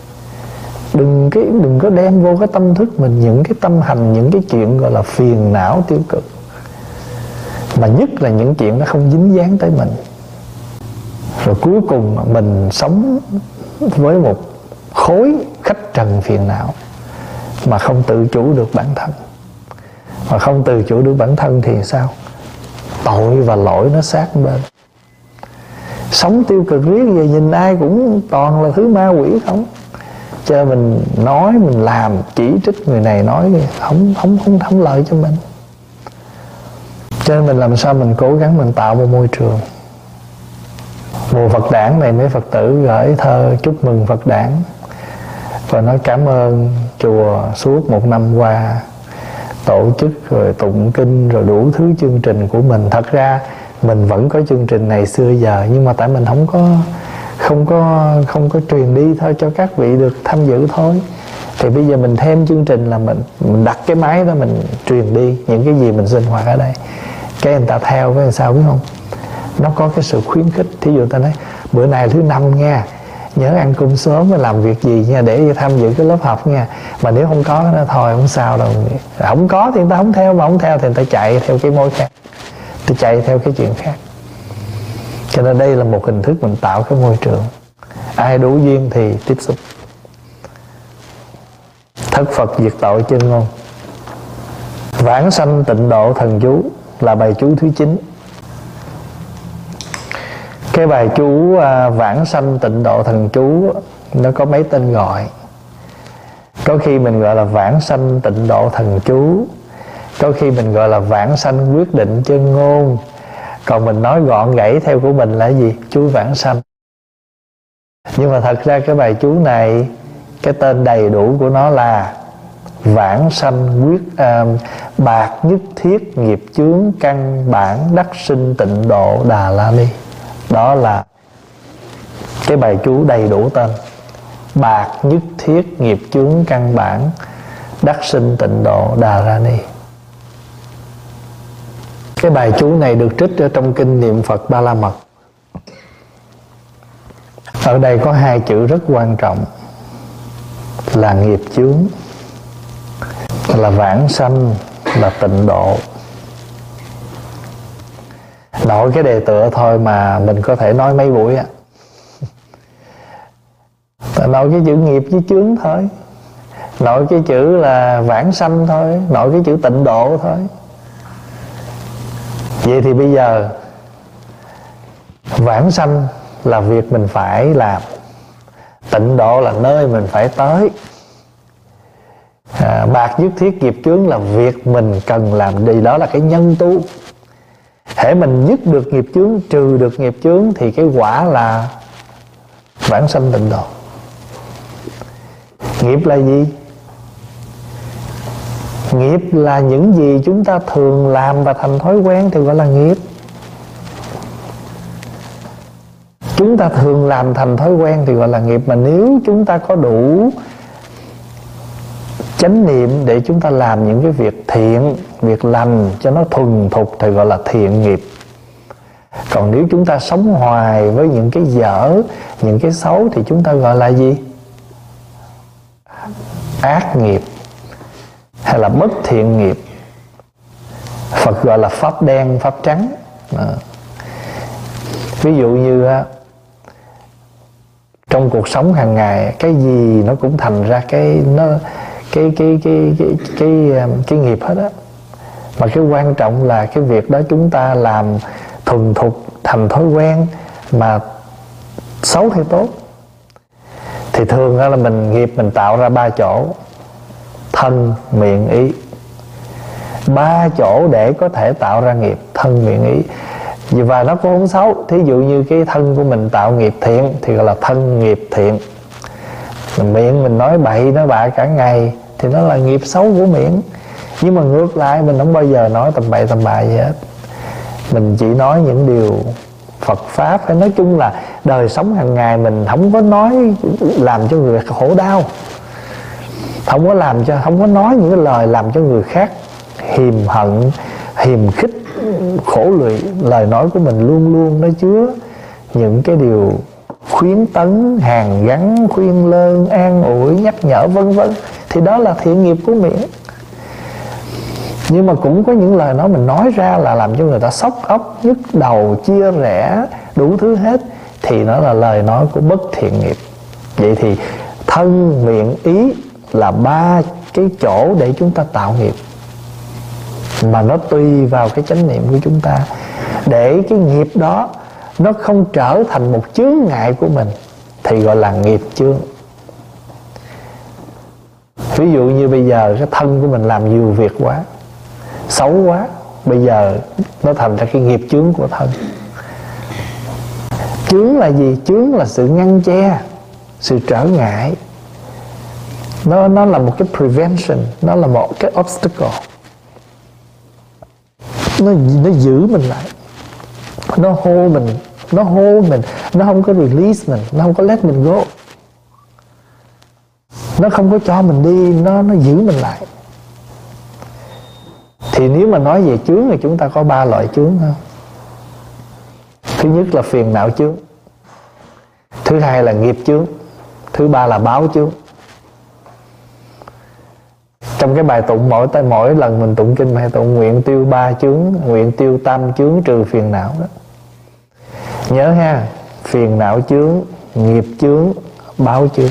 Đừng có đem vô cái tâm thức mình những cái tâm hành, những cái chuyện gọi là phiền não tiêu cực. Mà nhất là những chuyện nó không dính dáng tới mình. Rồi cuối cùng mình sống với một khối khách trần phiền não, mà không tự chủ được bản thân. Mà không tự chủ được bản thân thì sao? Tội và lỗi nó sát bên. Sống tiêu cực riết về nhìn ai cũng toàn là thứ ma quỷ không. Cho mình nói, mình làm, chỉ trích người này nói không lợi cho mình. Cho nên mình làm sao mình cố gắng mình tạo một môi trường Mùa Phật đản này mấy Phật tử gửi thơ chúc mừng Phật đản và nói cảm ơn chùa suốt một năm qua tổ chức rồi tụng kinh rồi đủ thứ chương trình của mình. Thật ra mình vẫn có chương trình này xưa giờ, nhưng mà tại mình không có truyền đi thôi cho các vị được tham dự thôi. Thì bây giờ mình thêm chương trình là mình đặt cái máy đó, mình truyền đi những cái gì mình sinh hoạt ở đây, cái người ta theo cái làm sao biết không, nó có cái sự khuyến khích. Thí dụ ta nói bữa nay thứ năm nha, nhớ ăn cơm sớm và làm việc gì nha để tham dự cái lớp học nha. Mà nếu không có nó thôi không sao đâu. Không có thì người ta không theo, mà không theo thì người ta chạy theo cái môi khác, tôi chạy theo cái chuyện khác. Cho nên đây là một hình thức mình tạo cái môi trường, ai đủ duyên thì tiếp xúc. Thất Phật diệt tội chân ngôn. Vãng sanh tịnh độ thần chú là bài chú thứ 9. Cái bài chú vãng sanh tịnh độ thần chú nó có mấy tên gọi. Có khi mình gọi là vãng sanh tịnh độ thần chú, có khi mình gọi là vãng sanh quyết định chân ngôn, còn mình nói gọn gãy theo của mình là gì? Chú vãng sanh. Nhưng mà thật ra cái bài chú này, cái tên đầy đủ của nó là vãng sanh bạc nhất thiết nghiệp chướng căn bản đắc sinh tịnh độ Đà La Ni. Đó là cái bài chú đầy đủ tên: bạc nhất thiết nghiệp chướng căn bản đắc sinh tịnh độ Đà La Ni. Cái bài chú này được trích ở trong kinh niệm Phật Ba La Mật. Ở đây có hai chữ rất quan trọng là nghiệp chướng, là vãng sanh, là tịnh độ. Nội cái đề tựa thôi mà mình có thể nói mấy buổi á. Nội cái chữ nghiệp với chướng thôi, nội cái chữ là vãng sanh thôi, nội cái chữ tịnh độ thôi. Vậy thì bây giờ vãng sanh là việc mình phải làm, tịnh độ là nơi mình phải tới. Bạc nhất thiết nghiệp chướng là việc mình cần làm đi, đó là cái nhân tu. Hễ mình dứt được nghiệp chướng, trừ được nghiệp chướng thì cái quả là vãng sanh tịnh độ. Nghiệp là gì? Nghiệp là những gì chúng ta thường làm và thành thói quen thì gọi là nghiệp. Chúng ta thường làm thành thói quen thì gọi là nghiệp. Mà nếu chúng ta có đủ chánh niệm để chúng ta làm những cái việc thiện, việc lành cho nó thuần thục thì gọi là thiện nghiệp. Còn nếu chúng ta sống hoài với những cái dở, những cái xấu thì chúng ta gọi là gì? Ác nghiệp hay là bất thiện nghiệp. Phật gọi là pháp đen, pháp trắng. Ví dụ như trong cuộc sống hàng ngày, cái gì nó cũng thành ra cái nghiệp hết á. Mà cái quan trọng là cái việc đó chúng ta làm thuần thục thành thói quen, mà xấu hay tốt. Thì thường là nghiệp mình tạo ra 3 chỗ: thân, miệng, ý. 3 chỗ để có thể tạo ra nghiệp: thân, miệng, ý. Và nó cũng không xấu. Thí dụ như cái thân của mình tạo nghiệp thiện thì gọi là thân nghiệp thiện. Miệng mình nói bậy nói bạ cả ngày thì nó là nghiệp xấu của miệng. Nhưng mà ngược lại, mình không bao giờ nói tầm bậy tầm bạ gì hết. Mình chỉ nói những điều Phật Pháp. Hay nói chung là đời sống hàng ngày mình không có nói làm cho người khổ đau, không có nói những cái lời làm cho người khác hiềm hận, hiềm khích, khổ lụy. Lời nói của mình luôn luôn nó chứa những cái điều khuyến tấn, hàn gắn, khuyên lơn, an ủi, nhắc nhở vân vân. Thì đó là thiện nghiệp của miệng. Nhưng mà cũng có những lời nói mình nói ra là làm cho người ta sốc óc, nhức đầu, chia rẽ, đủ thứ hết, thì nó là lời nói của bất thiện nghiệp. Vậy thì thân, miệng, ý là 3 cái chỗ để chúng ta tạo nghiệp. Mà nó tùy vào cái chánh niệm của chúng ta, để cái nghiệp đó nó không trở thành một chướng ngại của mình thì gọi là nghiệp chướng. Ví dụ như bây giờ cái thân của mình làm nhiều việc quá, xấu quá, bây giờ nó thành ra cái nghiệp chướng của thân. Chướng là gì? Chướng là sự ngăn che, sự trở ngại. Nó là một cái prevention, nó là một cái obstacle. Nó giữ mình lại, nó hold mình, nó không có release mình, nó không có let mình go, nó không có cho mình đi, nó giữ mình lại. Thì nếu mà nói về chướng thì chúng ta có 3 loại chướng không? Thứ nhất là phiền não chướng, thứ hai là nghiệp chướng, thứ ba là báo chướng. Trong cái bài tụng mỗi lần mình tụng kinh hay tụng nguyện tiêu 3 chướng, nguyện tiêu tam chướng trừ phiền não đó. Nhớ ha, phiền não chướng, nghiệp chướng, báo chướng.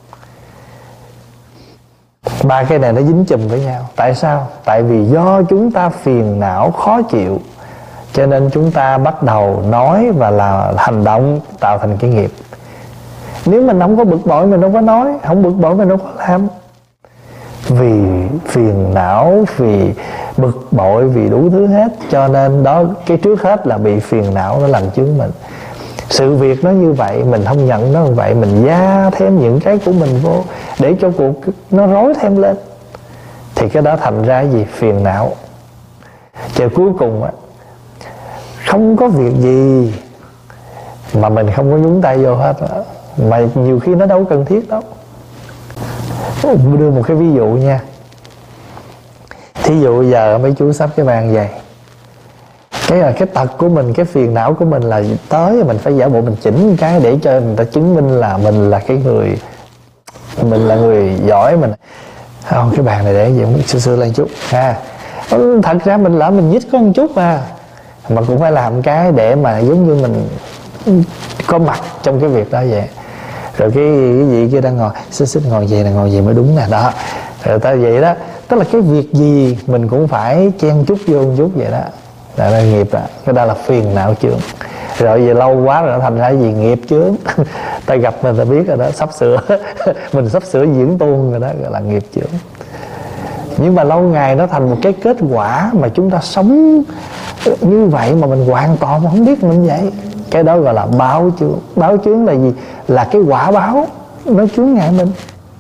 3 cái này nó dính chùm với nhau. Tại sao? Tại vì do chúng ta phiền não khó chịu, cho nên chúng ta bắt đầu nói và là hành động tạo thành cái nghiệp. Nếu mình không có bực bội mình đâu có nói, không bực bội mình đâu có làm. Vì phiền não, vì bực bội, vì đủ thứ hết, cho nên đó, cái trước hết là bị phiền não nó làm chướng mình. Sự việc nó như vậy, mình không nhận nó như vậy, mình gia thêm những cái của mình vô để cho cuộc nó rối thêm lên, thì cái đó thành ra gì? Phiền não. Chờ cuối cùng á, không có việc gì mà mình không có nhúng tay vô hết á. Mà nhiều khi nó đâu cần thiết đâu. Đưa một cái ví dụ nha. Thí dụ giờ mấy chú sắp cái bàn vậy, cái tật của mình, cái phiền não của mình là tới mình phải giả bộ mình chỉnh cái để cho người ta chứng minh là mình là cái người, mình là người giỏi. Mình không, cái bàn này để vậy muốn sửa lên chút ha. Thật ra mình lỡ mình nhích có một chút mà cũng phải làm cái để mà giống như mình có mặt trong cái việc đó vậy. Rồi cái gì kia đang ngồi xích ngồi vậy nè, ngồi vậy mới đúng nè đó. Rồi ta vậy đó, tức là cái việc gì mình cũng phải chen chút vô một chút vậy đó. Đó là nghiệp đó, cái đó là phiền não chướng. Rồi về lâu quá rồi nó thành ra gì? Nghiệp chướng. Ta gặp mình ta biết rồi đó, sắp sửa mình sắp sửa diễn tuôn rồi đó, gọi là nghiệp chướng. Nhưng mà lâu ngày nó thành một cái kết quả mà chúng ta sống như vậy mà mình hoàn toàn không biết mình vậy. Cái đó gọi là báo chướng. Báo chướng là gì? Là cái quả báo nó chướng ngại mình.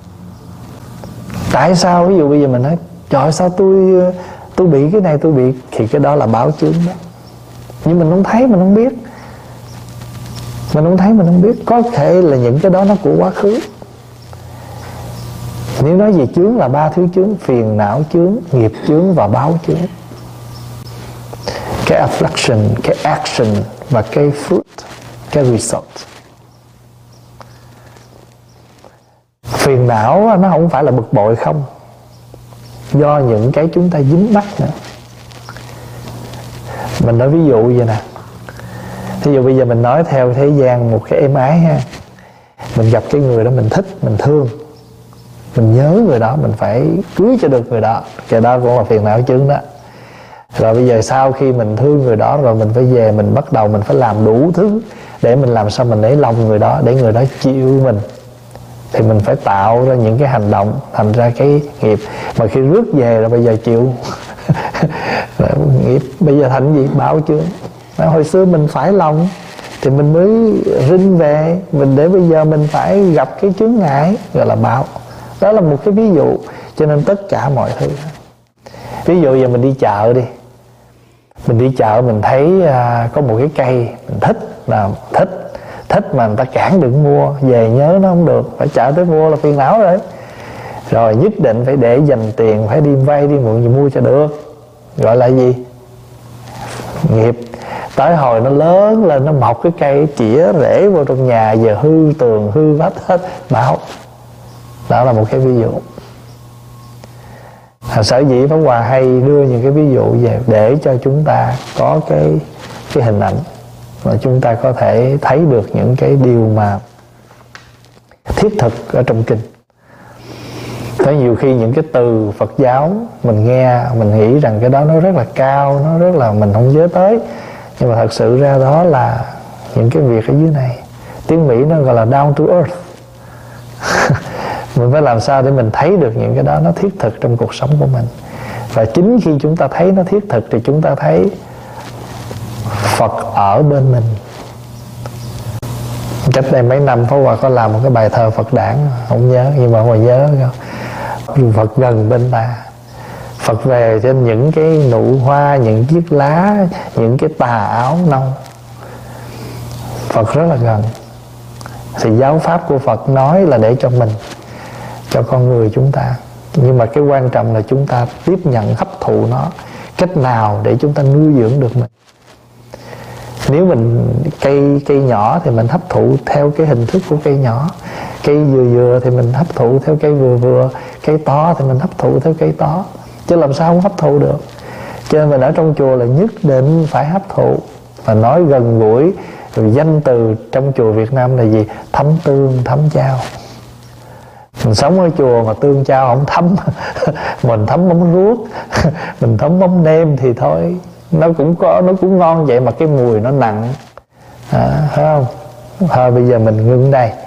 Tại sao? Ví dụ bây giờ mình nói trời sao tôi bị cái này, tôi bị, thì cái đó là báo chướng đó. Nhưng mình không thấy, mình không biết. Mình không thấy, mình không biết. Có thể là những cái đó nó của quá khứ. Nếu nói về chướng là 3 thứ chướng: phiền não chướng, nghiệp chướng và báo chướng. Cái affliction, cái action và cái fruit, cái result. Phiền não nó không phải là bực bội không, do những cái chúng ta dính mắc nữa. Mình nói ví dụ vậy nè. Ví dụ bây giờ mình nói theo thế gian một cái êm ái ha. Mình gặp cái người đó mình thích, mình thương, mình nhớ người đó, mình phải cưới cho được người đó. Cái đó cũng là phiền não chướng đó. Rồi bây giờ sau khi mình thương người đó rồi mình phải về, mình bắt đầu mình phải làm đủ thứ để mình làm sao mình lấy lòng người đó, để người đó chịu mình. Thì mình phải tạo ra những cái hành động, thành ra cái nghiệp. Mà khi rước về rồi bây giờ chịu nghiệp, bây giờ thành gì? Báo chướng. Hồi xưa mình phải lòng thì mình mới rinh về, mình để bây giờ mình phải gặp cái chướng ngại, gọi là báo. Đó là một cái ví dụ. Cho nên tất cả mọi thứ. Ví dụ giờ mình đi chợ đi, mình đi chợ mình thấy có một cái cây mình thích mà người ta cản đừng mua, về nhớ nó không được, phải chợ tới mua là phiền não rồi. Rồi nhất định phải để dành tiền, phải đi vay đi mượn gì mua cho được, gọi là gì? Nghiệp. Tới hồi nó lớn lên, nó mọc cái cây chĩa rễ vô trong nhà, giờ hư tường hư vách hết, báo. Đó là một cái ví dụ. Sở dĩ Pháp Hòa hay đưa những cái ví dụ về để cho chúng ta có cái hình ảnh mà chúng ta có thể thấy được những cái điều mà thiết thực ở trong kinh. Có nhiều khi những cái từ Phật giáo mình nghe, mình nghĩ rằng cái đó nó rất là cao, nó rất là mình không nhớ tới, nhưng mà thật sự ra đó là những cái việc ở dưới này. Tiếng Mỹ nó gọi là down to earth. Mình phải làm sao để mình thấy được những cái đó nó thiết thực trong cuộc sống của mình. Và chính khi chúng ta thấy nó thiết thực thì chúng ta thấy Phật ở bên mình. Cách đây mấy năm Pháp Hòa có làm một cái bài thơ Phật đản, không nhớ nhưng mà Hòa nhớ không? Phật gần bên ta, Phật về trên những cái nụ hoa, những chiếc lá, những cái tà áo nâu. Phật rất là gần. Thì giáo pháp của Phật nói là để cho mình, cho con người chúng ta. Nhưng mà cái quan trọng là chúng ta tiếp nhận, hấp thụ nó. Cách nào để chúng ta nuôi dưỡng được mình. Nếu mình cây nhỏ thì mình hấp thụ theo cái hình thức của cây nhỏ. Cây vừa thì mình hấp thụ theo cây vừa. Cây to thì mình hấp thụ theo cây to. Chứ làm sao không hấp thụ được. Cho nên mình ở trong chùa là nhất định phải hấp thụ. Và nói gần gũi. Rồi danh từ trong chùa Việt Nam là gì? Thấm tương, thấm chao. Mình sống ở chùa mà tương chao không thấm mình thấm mắm ruốc mình thấm mắm nêm thì thôi, nó cũng ngon vậy mà cái mùi nó nặng, phải không? Thôi bây giờ mình ngưng đây.